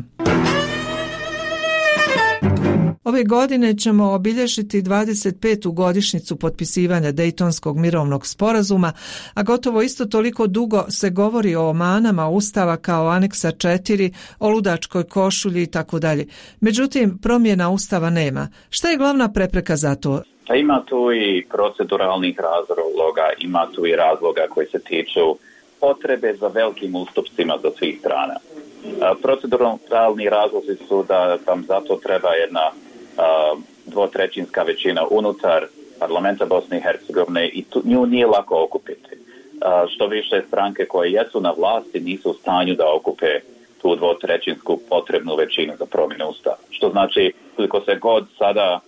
Ove godine ćemo obilježiti 25. godišnjicu potpisivanja Dejtonskog mirovnog sporazuma, a gotovo isto toliko dugo se govori o manama Ustava kao aneksa 4, o ludačkoj košulji i tako dalje. Međutim, promjena Ustava nema. Šta je glavna prepreka za to? Ima tu i proceduralnih razloga, ima tu i razloga koji se tiču potrebe za velikim ustupcima za svih strana. Proceduralni razlozi su da vam zato treba jedna dvotrećinska većina unutar parlamenta Bosne i Hercegovine i nju nije lako okupiti. Što više stranke koje jesu na vlasti nisu u stanju da okupe tu dvotrećinsku potrebnu većinu za promjenu Ustava. Što znači, koliko se god sada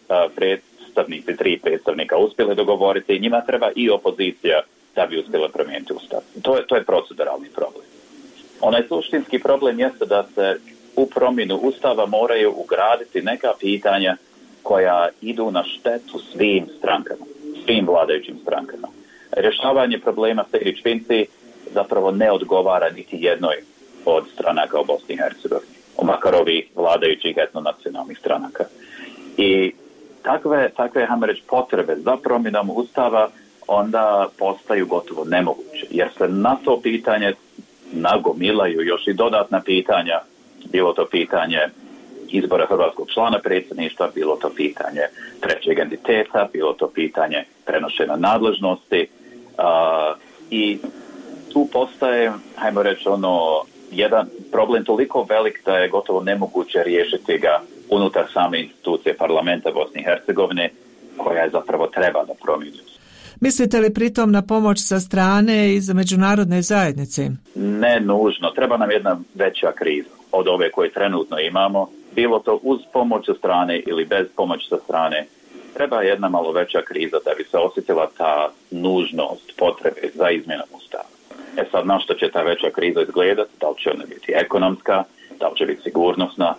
tri predstavnika uspjeli dogovoriti, njima treba i opozicija da bi uspjela promijeniti Ustav. To je proceduralni problem. Onaj suštinski problem jeste da se u promjenu Ustava moraju ugraditi neka pitanja koja idu na štetu svim strankama, svim vladajućim strankama. Rješavanje problema Sejdić-Finci zapravo ne odgovara niti jednoj od stranaka u Bosni i Hercegovini, makar ovih vladajućih etnonacionalnih stranaka. I takve hajmo reći, potrebe za promjenom Ustava onda postaju gotovo nemoguće, jer se na to pitanje nagomilaju još i dodatna pitanja, bilo to pitanje izbora hrvatskog člana predsjedništva, bilo to pitanje trećeg entiteta, bilo to pitanje prenošenja nadležnosti I tu postaje, hajmo reći, jedan problem toliko velik da je gotovo nemoguće riješiti ga unutar same institucije parlamenta Bosne i Hercegovine, koja je zapravo treba da promijeni. Mislite li pritom na pomoć sa strane iz međunarodne zajednice? Ne nužno. Treba nam jedna veća kriza od ove koje trenutno imamo. Bilo to uz pomoć sa strane ili bez pomoći sa strane. Treba jedna malo veća kriza da bi se osjetila ta nužnost potrebe za izmjenom ustava. Sad na što će ta veća kriza izgledati? Da li će ona biti ekonomska? Da li će biti sigurnosna?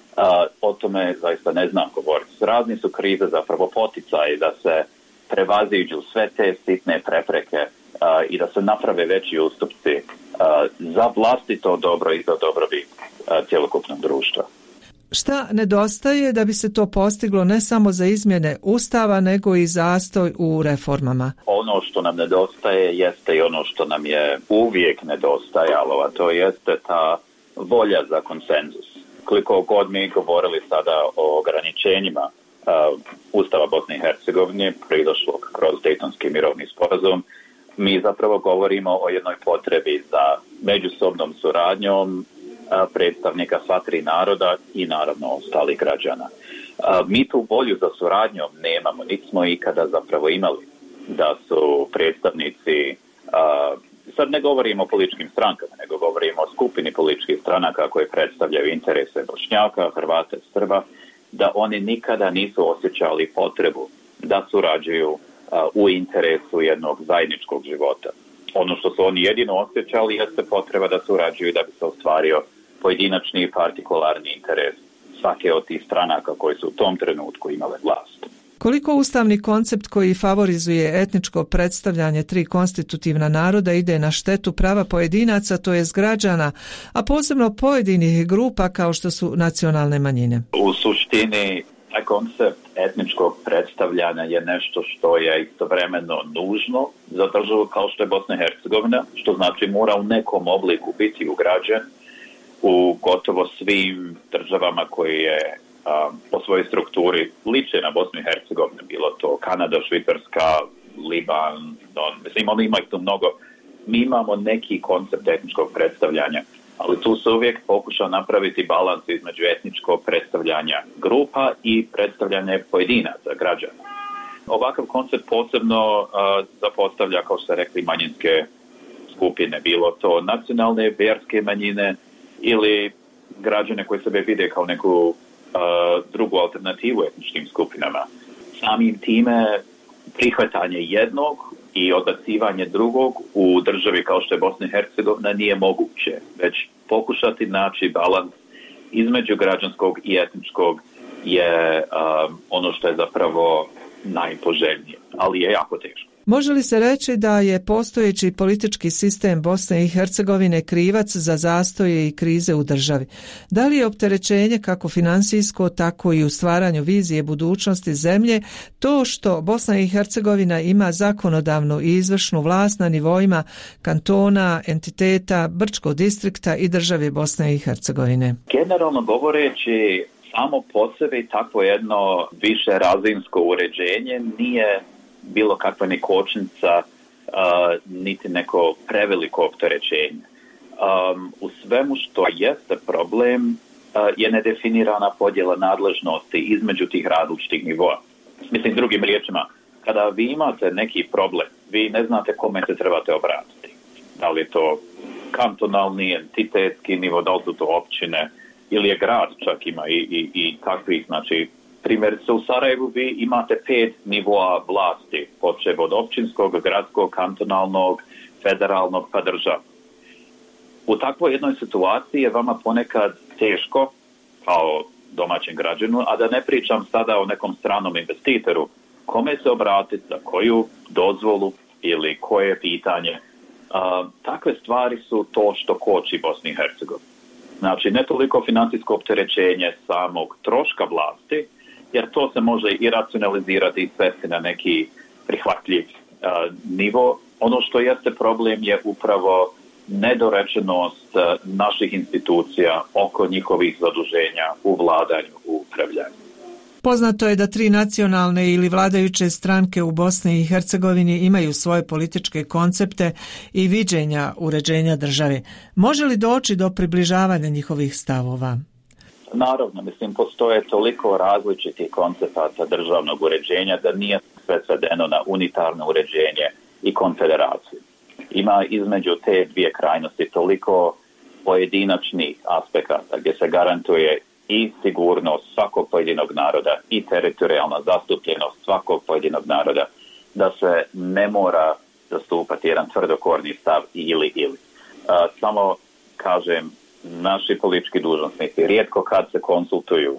O tome zaista ne znam govoriti. Razni su krize zapravo poticaji da se prevaziđu sve te sitne prepreke i da se naprave veći ustupci za vlastito dobro i za dobrobit cjelokupnog društva. Šta nedostaje da bi se to postiglo ne samo za izmjene ustava, nego i zastoj u reformama? Ono što nam nedostaje jeste i ono što nam je uvijek nedostajalo, a to jeste ta volja za konsenzus. Koliko god mi govorili sada o ograničenjima Ustava Bosne i Hercegovine, pridošlog kroz Dejtonski mirovni sporazum, mi zapravo govorimo o jednoj potrebi za međusobnom suradnjom predstavnika sva tri naroda i naravno ostalih građana. Mi tu volju za suradnjom nemamo, niti smo ikada zapravo imali da su predstavnici, sad ne govorimo o političkim strankama, nego govorimo o skupini političkih stranaka koje predstavljaju interese Bošnjaka, Hrvata i Srba, da oni nikada nisu osjećali potrebu da surađuju u interesu jednog zajedničkog života. Ono što su oni jedino osjećali jeste potreba da surađuju da bi se ostvario pojedinačni i partikularni interes svake od tih stranaka koji su u tom trenutku imale vlast. Koliko ustavni koncept koji favorizuje etničko predstavljanje tri konstitutivna naroda ide na štetu prava pojedinaca, to jest građana, a posebno pojedinih grupa kao što su nacionalne manjine? U suštini, taj koncept etničkog predstavljanja je nešto što je istovremeno nužno za državu kao što je Bosna i Hercegovina, što znači mora u nekom obliku biti ugrađen u gotovo svim državama koje po svojoj strukturi liče na Bosnu i Hercegovinu, bilo to Kanada, Švicarska, Liban, ima ih tu mnogo. Mi imamo neki koncept etničkog predstavljanja, ali tu se uvijek pokuša napraviti balans između etničkog predstavljanja grupa i predstavljanja pojedinaca, građana. Ovakav koncept posebno zapostavlja, kao što ste rekli, manjinske skupine, bilo to nacionalne, vjerske manjine ili građane koji sebe vide kao neku drugu alternativu etničkim skupinama. Samim time prihvatanje jednog i odbacivanje drugog u državi kao što je Bosna i Hercegovina nije moguće, već pokušati naći balans između građanskog i etničkog je ono što je zapravo najpoželjnije, ali je jako teško. Može li se reći da je postojeći politički sistem Bosne i Hercegovine krivac za zastoje i krize u državi? Da li je opterećenje kako finansijsko, tako i u stvaranju vizije budućnosti zemlje to što Bosna i Hercegovina ima zakonodavnu i izvršnu vlast na nivoima kantona, entiteta, Brčkog distrikta i države Bosne i Hercegovine? Generalno govoreći, samo po sebi takvo jedno više razinsko uređenje nije bilo kakva ni kočnica, niti neko preveliko opterećenje. U svemu što jeste problem je nedefinirana podjela nadležnosti između tih različitih nivoa. Mislim, drugim riječima, kada vi imate neki problem, vi ne znate kome se trebate obratiti. Da li je to kantonalni, entitetski nivo, da li su to općine ili je grad, čak ima i takvih, znači primjerice u Sarajevu vi imate 5 nivoa vlasti, počev od općinskog, gradskog, kantonalnog, federalnog pa državnog. U takvoj jednoj situaciji je vama ponekad teško kao domaćem građanu, a da ne pričam sada o nekom stranom investitoru, kome se obratiti, za koju dozvolu ili koje pitanje. Takve stvari su to što koči Bosni i Hercegovini. Znači, ne toliko financijsko opterećenje samog troška vlasti, jer to se može i racionalizirati i svesti na neki prihvatljiv nivo. Ono što jeste problem je upravo nedorečenost naših institucija oko njihovih zaduženja u vladanju, u upravljanju. Poznato je da 3 nacionalne ili vladajuće stranke u Bosni i Hercegovini imaju svoje političke koncepte i viđenja uređenja države. Može li doći do približavanja njihovih stavova? Naravno, postoje toliko različitih koncepata državnog uređenja da nije sve svedeno na unitarno uređenje i konfederaciju. Ima između te dvije krajnosti toliko pojedinačnih aspekata gdje se garantuje i sigurnost svakog pojedinog naroda i teritorijalna zastupljenost svakog pojedinog naroda, da se ne mora zastupati jedan tvrdokorni stav ili. Samo kažem, naši politički dužnosnici rijetko kad se konsultuju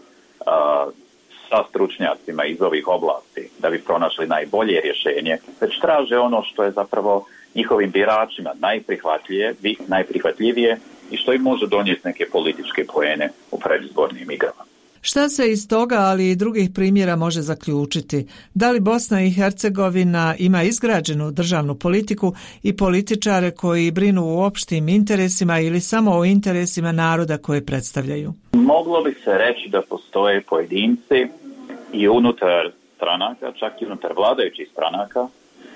sa stručnjacima iz ovih oblasti da bi pronašli najbolje rješenje, već traže ono što je zapravo njihovim biračima najprihvatljivije i što im može donijeti neke političke poene u predizbornim igrama. Šta se iz toga, ali i drugih primjera može zaključiti? Da li Bosna i Hercegovina ima izgrađenu državnu politiku i političare koji brinu o opštim interesima ili samo o interesima naroda koje predstavljaju? Moglo bi se reći da postoje pojedinci i unutar stranaka, čak i unutar vladajućih stranaka,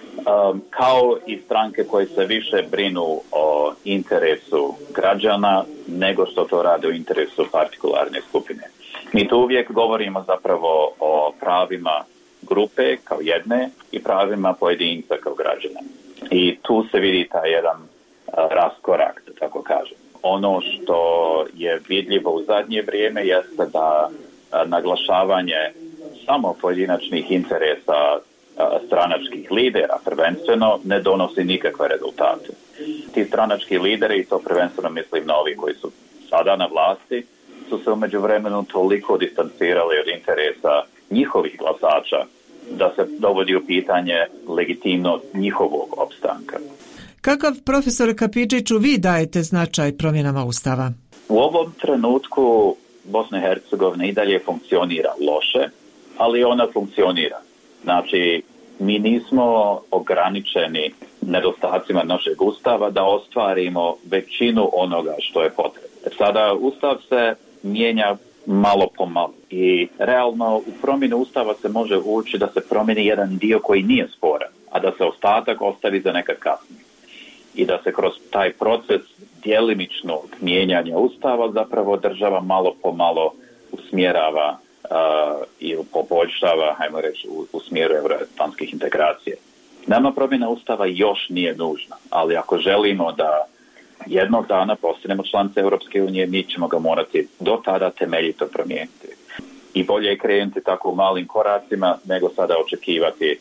kao i stranke koje se više brinu o interesu građana nego što to rade u interesu partikularne skupine. Mi tu uvijek govorimo zapravo o pravima grupe kao jedne i pravima pojedinca kao građana. I tu se vidi taj jedan raskorak, da tako kažem. Ono što je vidljivo u zadnje vrijeme jeste da naglašavanje samo pojedinačnih interesa stranačkih lidera prvenstveno ne donosi nikakve rezultate. Ti stranački lideri, to prvenstveno mislim na ovi koji su sada na vlasti, su se u međuvremenu toliko distancirali od interesa njihovih glasača da se dovodi u pitanje legitimnost njihovog opstanka. Kakav, profesore Kapidžiću, vi dajete značaj promjenama Ustava? U ovom trenutku Bosna i Hercegovina i dalje funkcionira loše, ali ona funkcionira. Znači, mi nismo ograničeni nedostacima našeg Ustava da ostvarimo većinu onoga što je potrebno. Sada Ustav se mijenja malo po malo i realno u promjenu Ustava se može ući da se promijeni jedan dio koji nije sporan, a da se ostatak ostavi za nekad kasnije. I da se kroz taj proces djelimičnog mijenjanja Ustava zapravo država malo po malo usmjerava ili poboljšava, hajmo reći, u smjeru euroatlantskih integracija. Nama promjena Ustava još nije nužna, ali ako želimo da jednog dana postanemo članice Europske unije, mi ćemo ga morati do tada temeljito promijeniti. I bolje je krenuti tako u malim koracima nego sada očekivati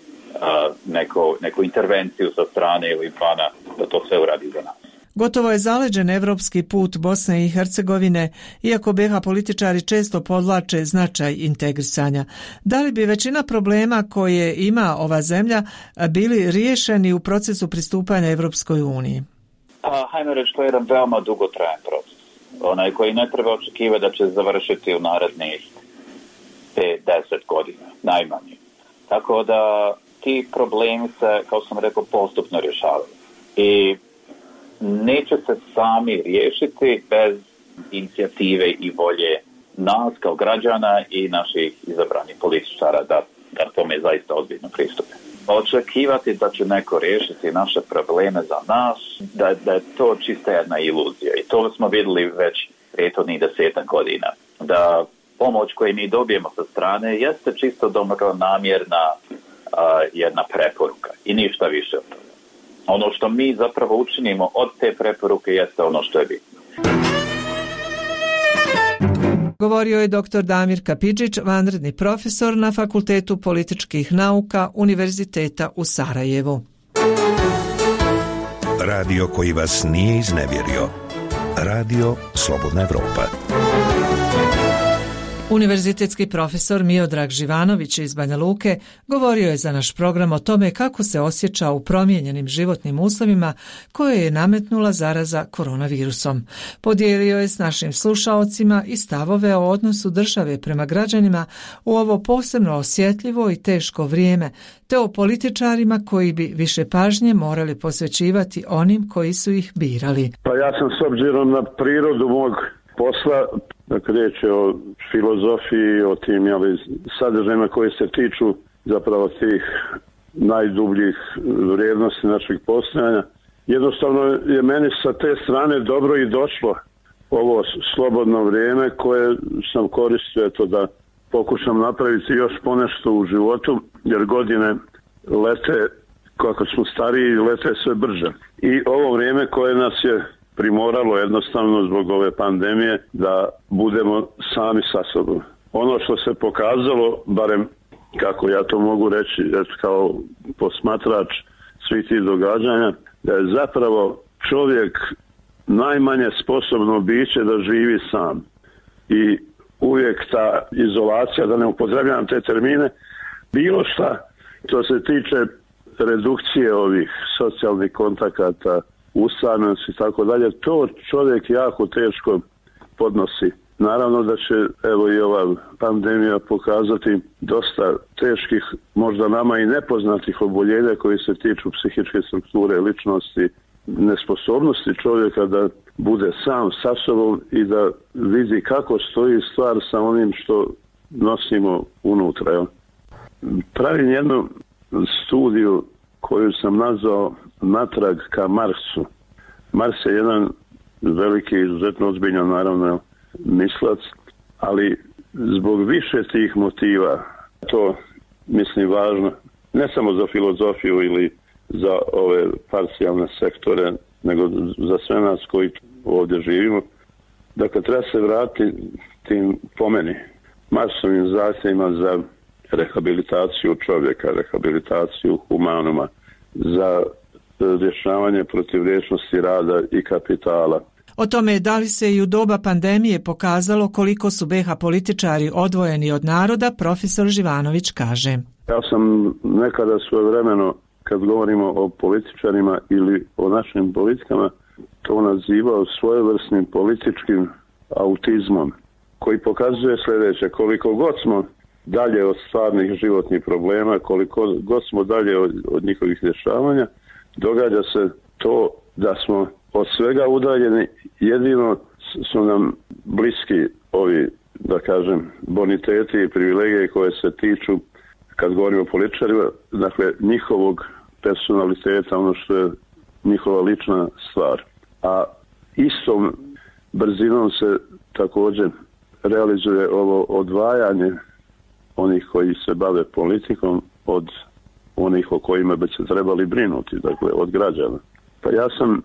neku intervenciju sa strane ili izvana da to sve uradi za nas. Gotovo je zaleđen evropski put Bosne i Hercegovine, iako BiH političari često podvlače značaj integrisanja. Da li bi većina problema koje ima ova zemlja bili riješeni u procesu pristupanja Evropskoj uniji? Pa, hajmo reći, to je jedan veoma dugotrajan proces. Onaj koji ne treba očekivati da će završiti u narednih 5-10 godina, najmanje. Tako da ti problemi se, kao sam rekao, postupno rješavaju. I neće se sami riješiti bez inicijative i volje nas kao građana i naših izabranih političara da tome zaista ozbiljno pristupe. Očekivati da će neko riješiti naše probleme za nas, da je to čista jedna iluzija. I to smo vidjeli već prethodnih 10 godina. Da pomoć koju mi dobijemo sa strane jeste čisto dobronamjerna jedna preporuka i ništa više od toga. Ono što mi zapravo učinimo od te preporuke jeste ono što je bitno. Govorio je dr. Damir Kapidžić, vanredni profesor na Fakultetu političkih nauka Univerziteta u Sarajevu. Radio koji vas nije iznevjerio. Radio Slobodna Evropa. Univerzitetski profesor Miodrag Živanović iz Banja Luke govorio je za naš program o tome kako se osjeća u promijenjenim životnim uslovima koje je nametnula zaraza koronavirusom. Podijelio je s našim slušaocima i stavove o odnosu države prema građanima u ovo posebno osjetljivo i teško vrijeme, te o političarima koji bi više pažnje morali posvećivati onim koji su ih birali. Pa ja sam s obzirom na prirodu mog posla Dakle, riječ je o filozofiji, o tim sadržajima koji se tiču zapravo tih najdubljih vrijednosti našeg postojanja. Jednostavno je meni sa te strane dobro i došlo ovo slobodno vrijeme koje sam koristio da pokušam napraviti još ponešto u životu, jer godine lete, kako smo stariji, lete sve brže. I ovo vrijeme koje nas je primoralo jednostavno zbog ove pandemije da budemo sami sa sobom. Ono što se pokazalo, barem kako ja to mogu reći kao posmatrač svih tih događanja, da je zapravo čovjek najmanje sposobno biće da živi sam. I uvijek ta izolacija, da ne upotrebljavam te termine, bilo šta što se tiče redukcije ovih socijalnih kontakata, usamljenosti i tako dalje, to čovjek jako teško podnosi. Naravno da će evo i ova pandemija pokazati dosta teških, možda nama i nepoznatih oboljenja koji se tiču psihičke strukture ličnosti, nesposobnosti čovjeka da bude sam sa sobom i da vidi kako stoji stvar sa onim što nosimo unutra. Pravim jednu studiju koju sam nazvao Natrag ka Marsu. Mars je jedan veliki, izuzetno ozbiljan, naravno, mislac, ali zbog više tih motiva, to mislim važno, ne samo za filozofiju ili za ove parcijalne sektore, nego za sve nas koji ovdje živimo. Dakle, treba se vratiti tim, po meni, masovnim zahtjevima za rehabilitaciju čovjeka, rehabilitaciju humanuma, za rješavanje protivrječnosti rada i kapitala. O tome da li se i u doba pandemije pokazalo koliko su BiH političari odvojeni od naroda, profesor Živanović kaže. Ja sam nekada svojevremeno, kad govorimo o političarima ili o našim politikama, to nazivao svojevrsnim političkim autizmom, koji pokazuje sljedeće: koliko god smo dalje od stvarnih životnih problema, koliko god smo dalje od njihovih rješavanja, događa se to da smo od svega udaljeni, jedino su nam bliski ovi, da kažem, boniteti i privilegije koje se tiču, kad govorimo o političarima, dakle njihovog personaliteta, ono što je njihova lična stvar. A istom brzinom se također realizuje ovo odvajanje onih koji se bave politikom od onih o kojima bi se trebali brinuti, dakle od građana. Pa ja sam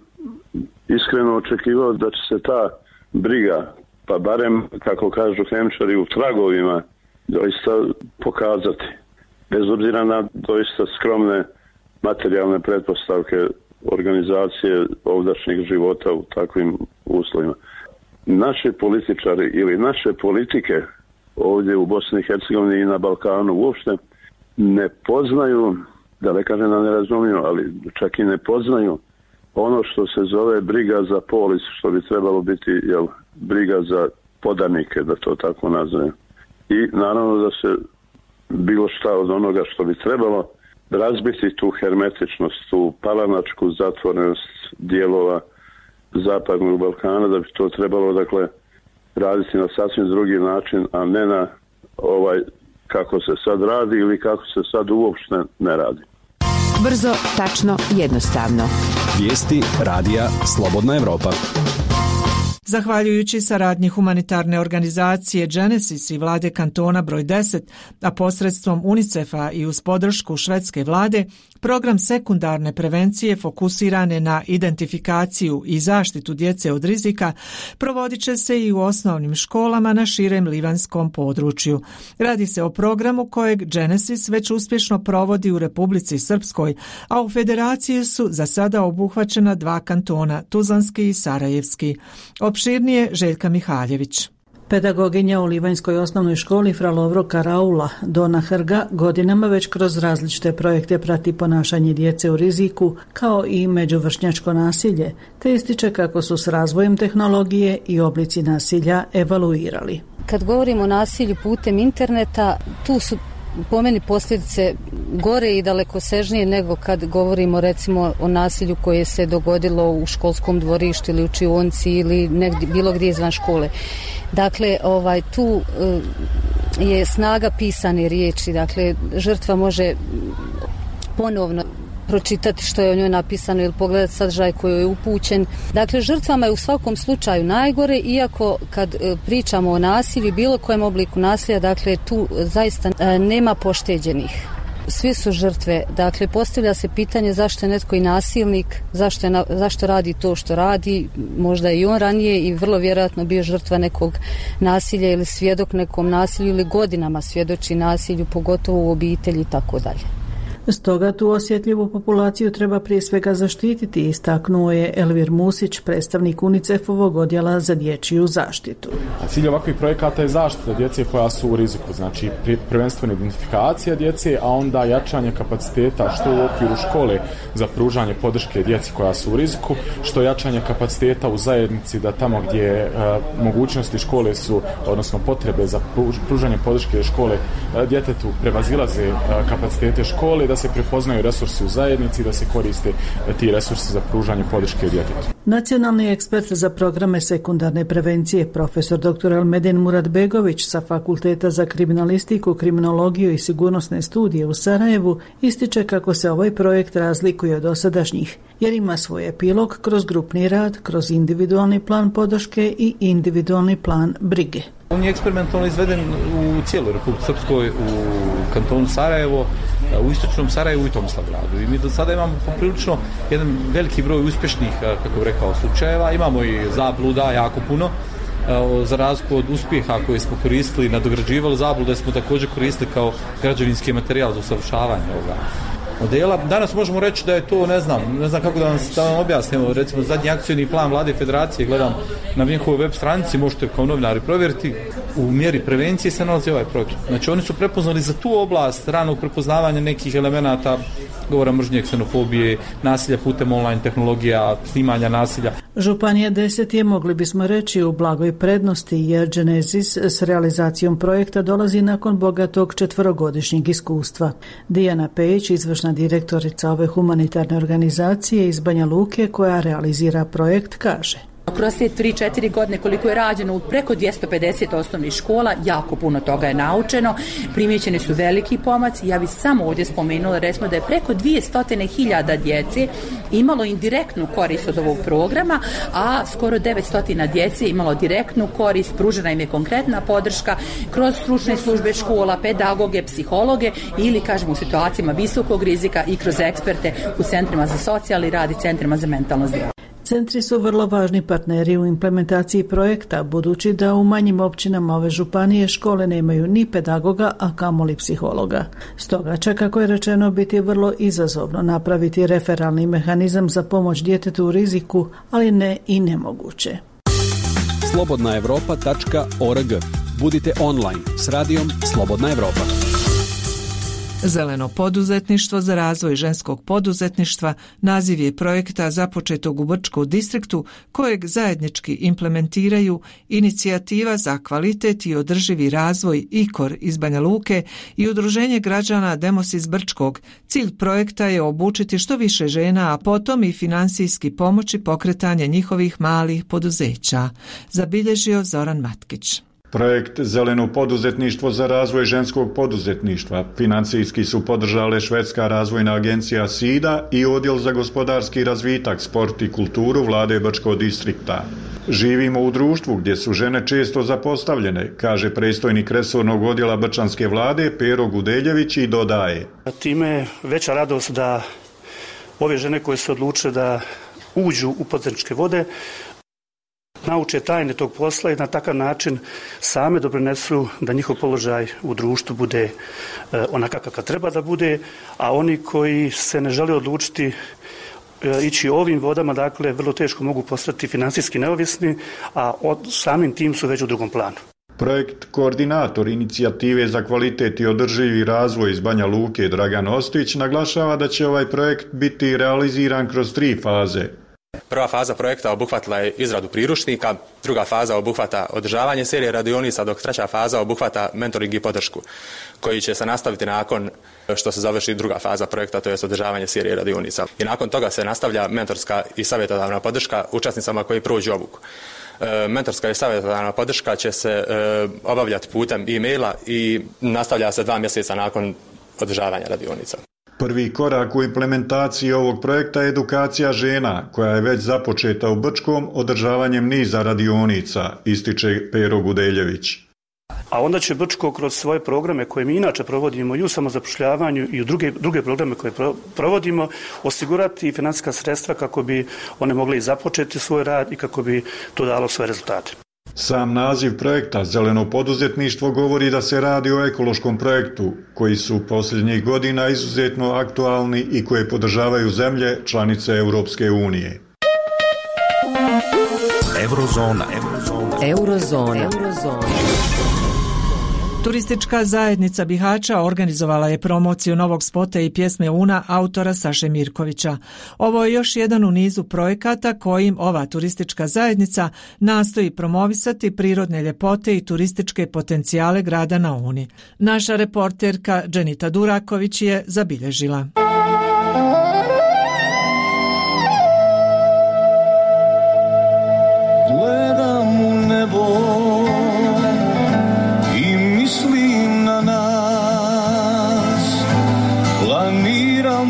iskreno očekivao da će se ta briga, pa barem, kako kažu hemčari, u tragovima doista pokazati. Bez obzira na doista skromne materijalne pretpostavke organizacije ovdašnjeg života u takvim uslovima. Naši političari ili naše politike ovdje u Bosni i Hercegovini i na Balkanu uopšte ne poznaju, da ne kažem da ne razumiju, ali čak i ne poznaju ono što se zove briga za polis, što bi trebalo biti briga za podanike, da to tako nazovem. I naravno da se bilo šta od onoga što bi trebalo razbiti tu hermetičnost, tu palanačku zatvorenost dijelova Zapadnog Balkana, da bi to trebalo, dakle, raditi na sasvim drugi način, a ne na ovaj kako se sad radi ili kako se sad uopšte ne radi. Brzo, tačno, jednostavno. Vijesti radija Slobodna Evropa. Zahvaljujući saradnji humanitarne organizacije Genesis i vlade kantona broj 10, a posredstvom UNICEF-a i uz podršku švedske vlade, program sekundarne prevencije fokusirane na identifikaciju i zaštitu djece od rizika provodit će se i u osnovnim školama na širem livanskom području. Radi se o programu kojeg Genesis već uspješno provodi u Republici Srpskoj, a u federaciji su za sada obuhvaćena 2 kantona, Tuzlanski i Sarajevski. Opširnije Željka Mihaljević. Pedagoginja u Livanjskoj osnovnoj školi Fra Lovro Karaula, Dona Hrga, godinama već kroz različite projekte prati ponašanje djece u riziku, kao i međuvršnjačko nasilje, te ističe kako su s razvojem tehnologije i oblici nasilja evaluirali. Kad govorimo o nasilju putem interneta, tu su po meni posljedice gore i dalekosežnije nego kad govorimo recimo o nasilju koje se dogodilo u školskom dvorištu ili u čionici ili negdje, bilo gdje izvan škole. Dakle, tu je snaga pisane riječi, dakle žrtva može ponovno pročitati što je o njoj napisano ili pogledati sadržaj koji je upućen. Dakle, žrtvama je u svakom slučaju najgore, iako kad pričamo o nasilju, bilo kojem obliku nasilja, dakle tu zaista nema pošteđenih. Svi su žrtve. Dakle, postavlja se pitanje zašto je netko i nasilnik, zašto radi to što radi, možda i on ranije i vrlo vjerojatno bio žrtva nekog nasilja ili svjedok nekom nasilju ili godinama svjedoči nasilju, pogotovo u obitelji i tako dalje. Stoga tu osjetljivu populaciju treba prije svega zaštititi, istaknuo je Elvir Musić, predstavnik UNICEF-ovog odjela za dječju zaštitu. A cilj ovakvih projekata je zaštita djece koja su u riziku, znači prvenstveno identifikacija djece, a onda jačanje kapaciteta što u okviru škole za pružanje podrške djeci koja su u riziku, što jačanje kapaciteta u zajednici da tamo gdje mogućnosti škole su, odnosno potrebe za pružanje podrške škole djetetu prevazilaze kapacitete škole, da se prepoznaju resursi u zajednici, da se koriste ti resursi za pružanje podrške djetetu. Nacionalni ekspert za programe sekundarne prevencije, profesor dr. Elmedin Muratbegović sa Fakulteta za kriminalistiku, kriminologiju i sigurnosne studije u Sarajevu ističe kako se ovaj projekt razlikuje od dosadašnjih, jer ima svoj epilog kroz grupni rad, kroz individualni plan podrške i individualni plan brige. On je eksperimentalno izveden u cijeloj Republici Srpskoj, u kantonu Sarajevo, u istočnom Sarajevu i Tomislavgradu. I mi do sada imamo poprilično jedan veliki broj uspješnih, kako bih rekao, slučajeva. Imamo i zabluda jako puno, za razliku od uspjeha koje smo koristili, nadograđivali zablude smo također koristili kao građevinski materijal za usavršavanje ovoga modela. Danas možemo reći da je to, ne znam kako da vam objasnimo, recimo zadnji akcijni plan Vlade Federacije, gledam na njihovoj web stranici, možete kao novinari provjeriti, u mjeri prevencije se nalazi ovaj projekt. Znači oni su prepoznali za tu oblast ranog prepoznavanja nekih elemenata govora mržnje, ksenofobije, nasilja putem online tehnologija, snimanja nasilja. Županija 10 je, mogli bismo reći, u blagoj prednosti jer Genesis s realizacijom projekta dolazi nakon bogatog 4-godišnjeg iskustva. Dijana Pejić, izvršna direktorica ove humanitarne organizacije iz Banja Luke koja realizira projekt, kaže: Kroz te 3-4 godine koliko je rađeno u preko 250 osnovnih škola, jako puno toga je naučeno, primijećeni su veliki pomaci. Ja bih samo ovdje spomenula, recimo da je preko 200.000 djece imalo indirektnu korist od ovog programa, a skoro 900 djece imalo direktnu korist, pružena im je konkretna podrška kroz stručne službe škola, pedagoge, psihologe ili, kažemo, u situacijama visokog rizika i kroz eksperte u centrima za socijalni rad i centrima za mentalno zdravlje. Centri su vrlo važni partneri u implementaciji projekta, budući da u manjim općinama ove županije škole nemaju ni pedagoga, a kamoli psihologa. Stoga će, kako je rečeno, biti vrlo izazovno napraviti referalni mehanizam za pomoć djetetu u riziku, ali ne i nemoguće. slobodnaevropa.org. Budite online s radijom Slobodna Evropa. Zeleno poduzetništvo za razvoj ženskog poduzetništva naziv je projekta započetog u Brčkom distriktu kojeg zajednički implementiraju Inicijativa za kvalitet i održivi razvoj IKOR iz Banja Luke i Udruženje građana Demos iz Brčkog. Cilj projekta je obučiti što više žena, a potom i finansijski pomoći pokretanje njihovih malih poduzeća, zabilježio Zoran Matkić. Projekt Zeleno poduzetništvo za razvoj ženskog poduzetništva financijski su podržale Švedska razvojna agencija SIDA i Odjel za gospodarski razvitak, sport i kulturu Vlade Brčkog distrikta. Živimo u društvu gdje su žene često zapostavljene, kaže predstojnik resornog odjela Brčanske vlade Pero Gudeljević i dodaje: Time je veća radost da ove žene koje se odluče da uđu u poduzetničke vode nauče tajne tog posla i na takav način same doprinesu da njihov položaj u društvu bude onakav kakav treba da bude, a oni koji se ne žele odlučiti ići ovim vodama, dakle, vrlo teško mogu postati financijski neovisni, a samim tim su već u drugom planu. Projekt koordinator Inicijative za kvalitet i održivi razvoj iz Banja Luke Dragan Ostić naglašava da će ovaj projekt biti realiziran kroz 3 faze. Prva faza projekta obuhvatila je izradu priručnika, druga faza obuhvata održavanje serije radionica, dok treća faza obuhvata mentoring i podršku, koji će se nastaviti nakon što se završi druga faza projekta, to je održavanje serije radionica. I nakon toga se nastavlja mentorska i savjetodavna podrška učesnicama koji prođu obuku. Mentorska i savjetodavna podrška će se obavljati putem e-maila i nastavlja se 2 mjeseca nakon održavanja radionica. Prvi korak u implementaciji ovog projekta je edukacija žena, koja je već započeta u Brčkom održavanjem niza radionica, ističe Pero Gudeljević. A onda će Brčko kroz svoje programe koje mi inače provodimo i u samozapošljavanju i u druge programe koje provodimo osigurati financijska sredstva kako bi one mogli započeti svoj rad i kako bi to dalo svoje rezultate. Sam naziv projekta Zeleno poduzetništvo govori da se radi o ekološkom projektu koji su posljednjih godina izuzetno aktualni i koje podržavaju zemlje članice Europske unije. Eurozona. Turistička zajednica Bihaća organizovala je promociju novog spota i pjesme Una autora Saše Mirkovića. Ovo je još jedan u nizu projekata kojim ova turistička zajednica nastoji promovisati prirodne ljepote i turističke potencijale grada na Uni. Naša reporterka Dženita Duraković je zabilježila. Gledam u nebo i mislim na nas, planiram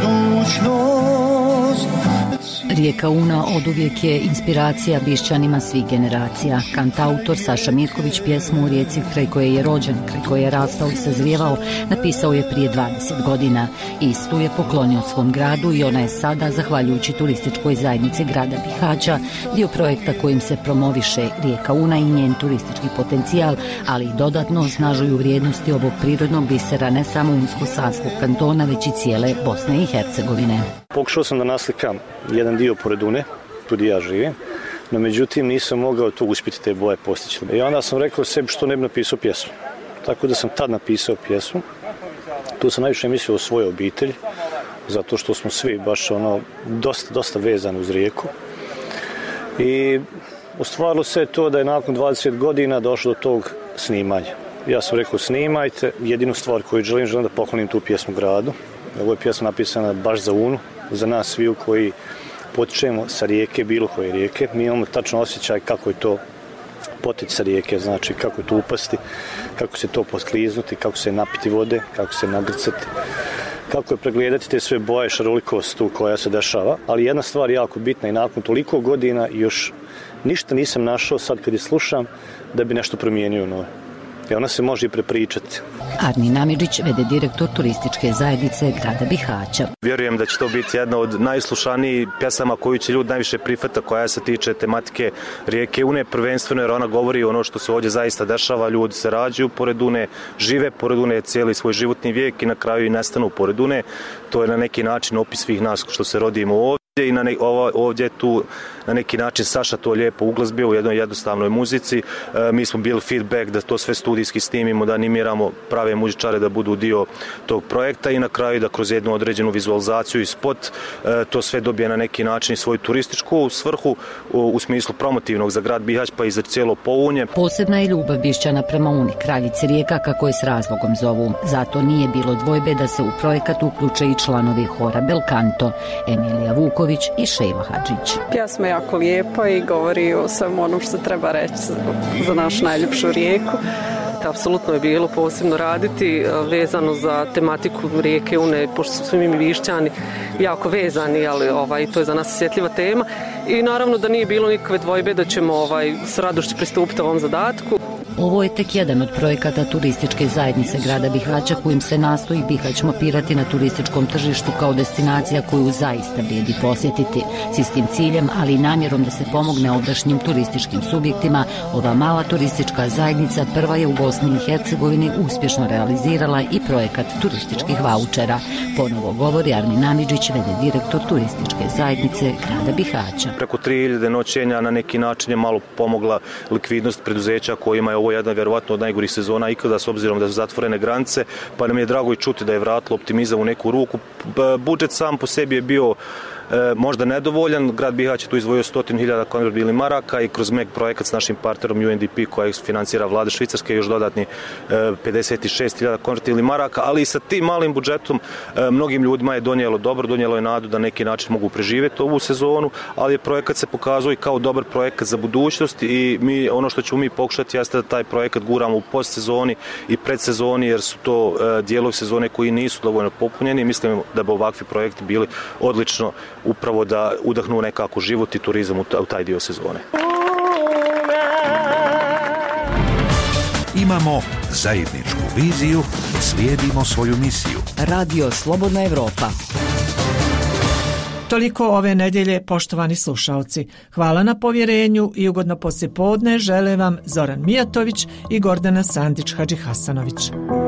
budućnost. Rijeka Una oduvijek je inspiracija Bišćanima svih generacija. Kantautor Saša Mirković pjesmu u rijeci kraj koje je rođen, kraj koje je rastao i sazrijevao, napisao je prije 20 godina. Istu je poklonio svom gradu i ona je sada, zahvaljujući turističkoj zajednici grada Bihaća, dio projekta kojim se promoviše Rijeka Una i njen turistički potencijal, ali i dodatno osnažuju vrijednosti ovog prirodnog bisera ne samo Unsko-Sanskog kantona, već i cijele Bosne i Hercegovine. Pokušao sam da naslikam jedan dio pored Une, tu gdje ja živim, no međutim nisam mogao tu uspjeti te boje postići. I onda sam rekao sebi što ne bi napisao pjesmu. Tako da sam tad napisao pjesmu. Tu sam najviše mislio o svojoj obitelji, zato što smo svi baš dosta vezani uz rijeku. I ostvarilo se to da je nakon 20 godina došlo do tog snimanja. Ja sam rekao snimajte, jedinu stvar koju želim da poklonim tu pjesmu gradu. Ovo je pjesma napisana baš za Unu, za nas sviju koji potičemo sa rijeke, bilo koje rijeke. Mi imamo tačno osjećaj kako je to potići sa rijeke, znači kako je to upasti, kako se to poskliznuti, kako se napiti vode, kako se nagrcati, kako je pregledati te sve boje, šarolikost tu koja se dešava. Ali jedna stvar je jako bitna i nakon toliko godina još ništa nisam našao sad kad je slušam da bi nešto promijenio nove. I ona se može i prepričati. Arni Namidžić, vede direktor turističke zajednice grada Bihaća. Vjerujem da će to biti jedna od najslušanijih pjesama koju će ljudi najviše prihvata koja se tiče tematike rijeke Une, prvenstveno jer ona govori ono što se ovdje zaista dešava, ljudi se rađaju pored Une, žive pored Une cijeli svoj životni vijek i na kraju i nestanu pored Une. To je na neki način opis svih nas što se rodimo ovdje. I ovdje tu na neki način Saša to lijepo uglazbio u jednoj jednostavnoj muzici. Mi smo bili feedback da to sve studijski snimimo, da animiramo prave muzičare da budu dio tog projekta i na kraju da kroz jednu određenu vizualizaciju i spot to sve dobije na neki način svoju turističku svrhu u smislu promotivnog za grad Bihać pa i za cijelo Pounje. Posebna je ljubav Bišćana prema Uni, kraljici rijeka kako je s razlogom zovu. Zato nije bilo dvojbe da se u projekat uključe i članovi hora Belkanto, Emilija Vuković i Šejla Hadžić. Pjesma je jako lijepa i govori o svemu onom što treba reći za našu najljepšu rijeku. Apsolutno je bilo posebno raditi vezano za tematiku rijeke Une, pošto su svi mi Bišćani jako vezani, ali to je za nas osjetljiva tema. I naravno da nije bilo nikakve dvojbe da ćemo s radošću pristupiti ovom zadatku. Ovo je tek jedan od projekata turističke zajednice grada Bihaća kojim se nastoji Bihać mapirati na turističkom tržištu kao destinacija koju zaista vrijedi posjetiti. S istim ciljem, ali i namjerom da se pomogne ovdašnjim turističkim subjektima, ova mala turistička zajednica prva je u Bosni i Hercegovini uspješno realizirala i projekat turističkih vaučera. Ponovo govori Arni Namidžić, vede direktor turističke zajednice grada Bihaća. Preko 3000 noćenja na neki način je malo pomogla likvidnost preduzeća kojima je ovo jedna vjerovatno od najgorih sezona ikada s obzirom da su zatvorene granice, pa nam je drago i čuti da je vratilo optimizam u neku ruku. Budžet sam po sebi je bio možda nedovoljan. Grad Bihać je tu izdvojio 100.000 konvertibilnih maraka i kroz MEG projekat s našim partnerom UNDP koji financira vlada Švicarske još dodatni 56.000 konvertibilnih maraka, ali i sa tim malim budžetom mnogim ljudima je donijelo je nadu da neki način mogu preživjeti ovu sezonu, ali je projekat se pokazao i kao dobar projekat za budućnost i ono što ćemo mi pokušati jeste da taj projekat guramo u postsezoni i predsezoni jer su to dijelovi sezone koji nisu dovoljno popunjeni. Mislim da bi ovakvi projekti bili odlično upravo da udahnu nekako život i turizam u taj dio sezone. Imamo zajedničku viziju, slijedimo svoju misiju. Radio Slobodna Evropa. Toliko ove nedjelje, poštovani slušalci. Hvala na povjerenju i ugodno poslijepodne žele vam Zoran Mijatović i Gordana Sandić-Hadžihasanović.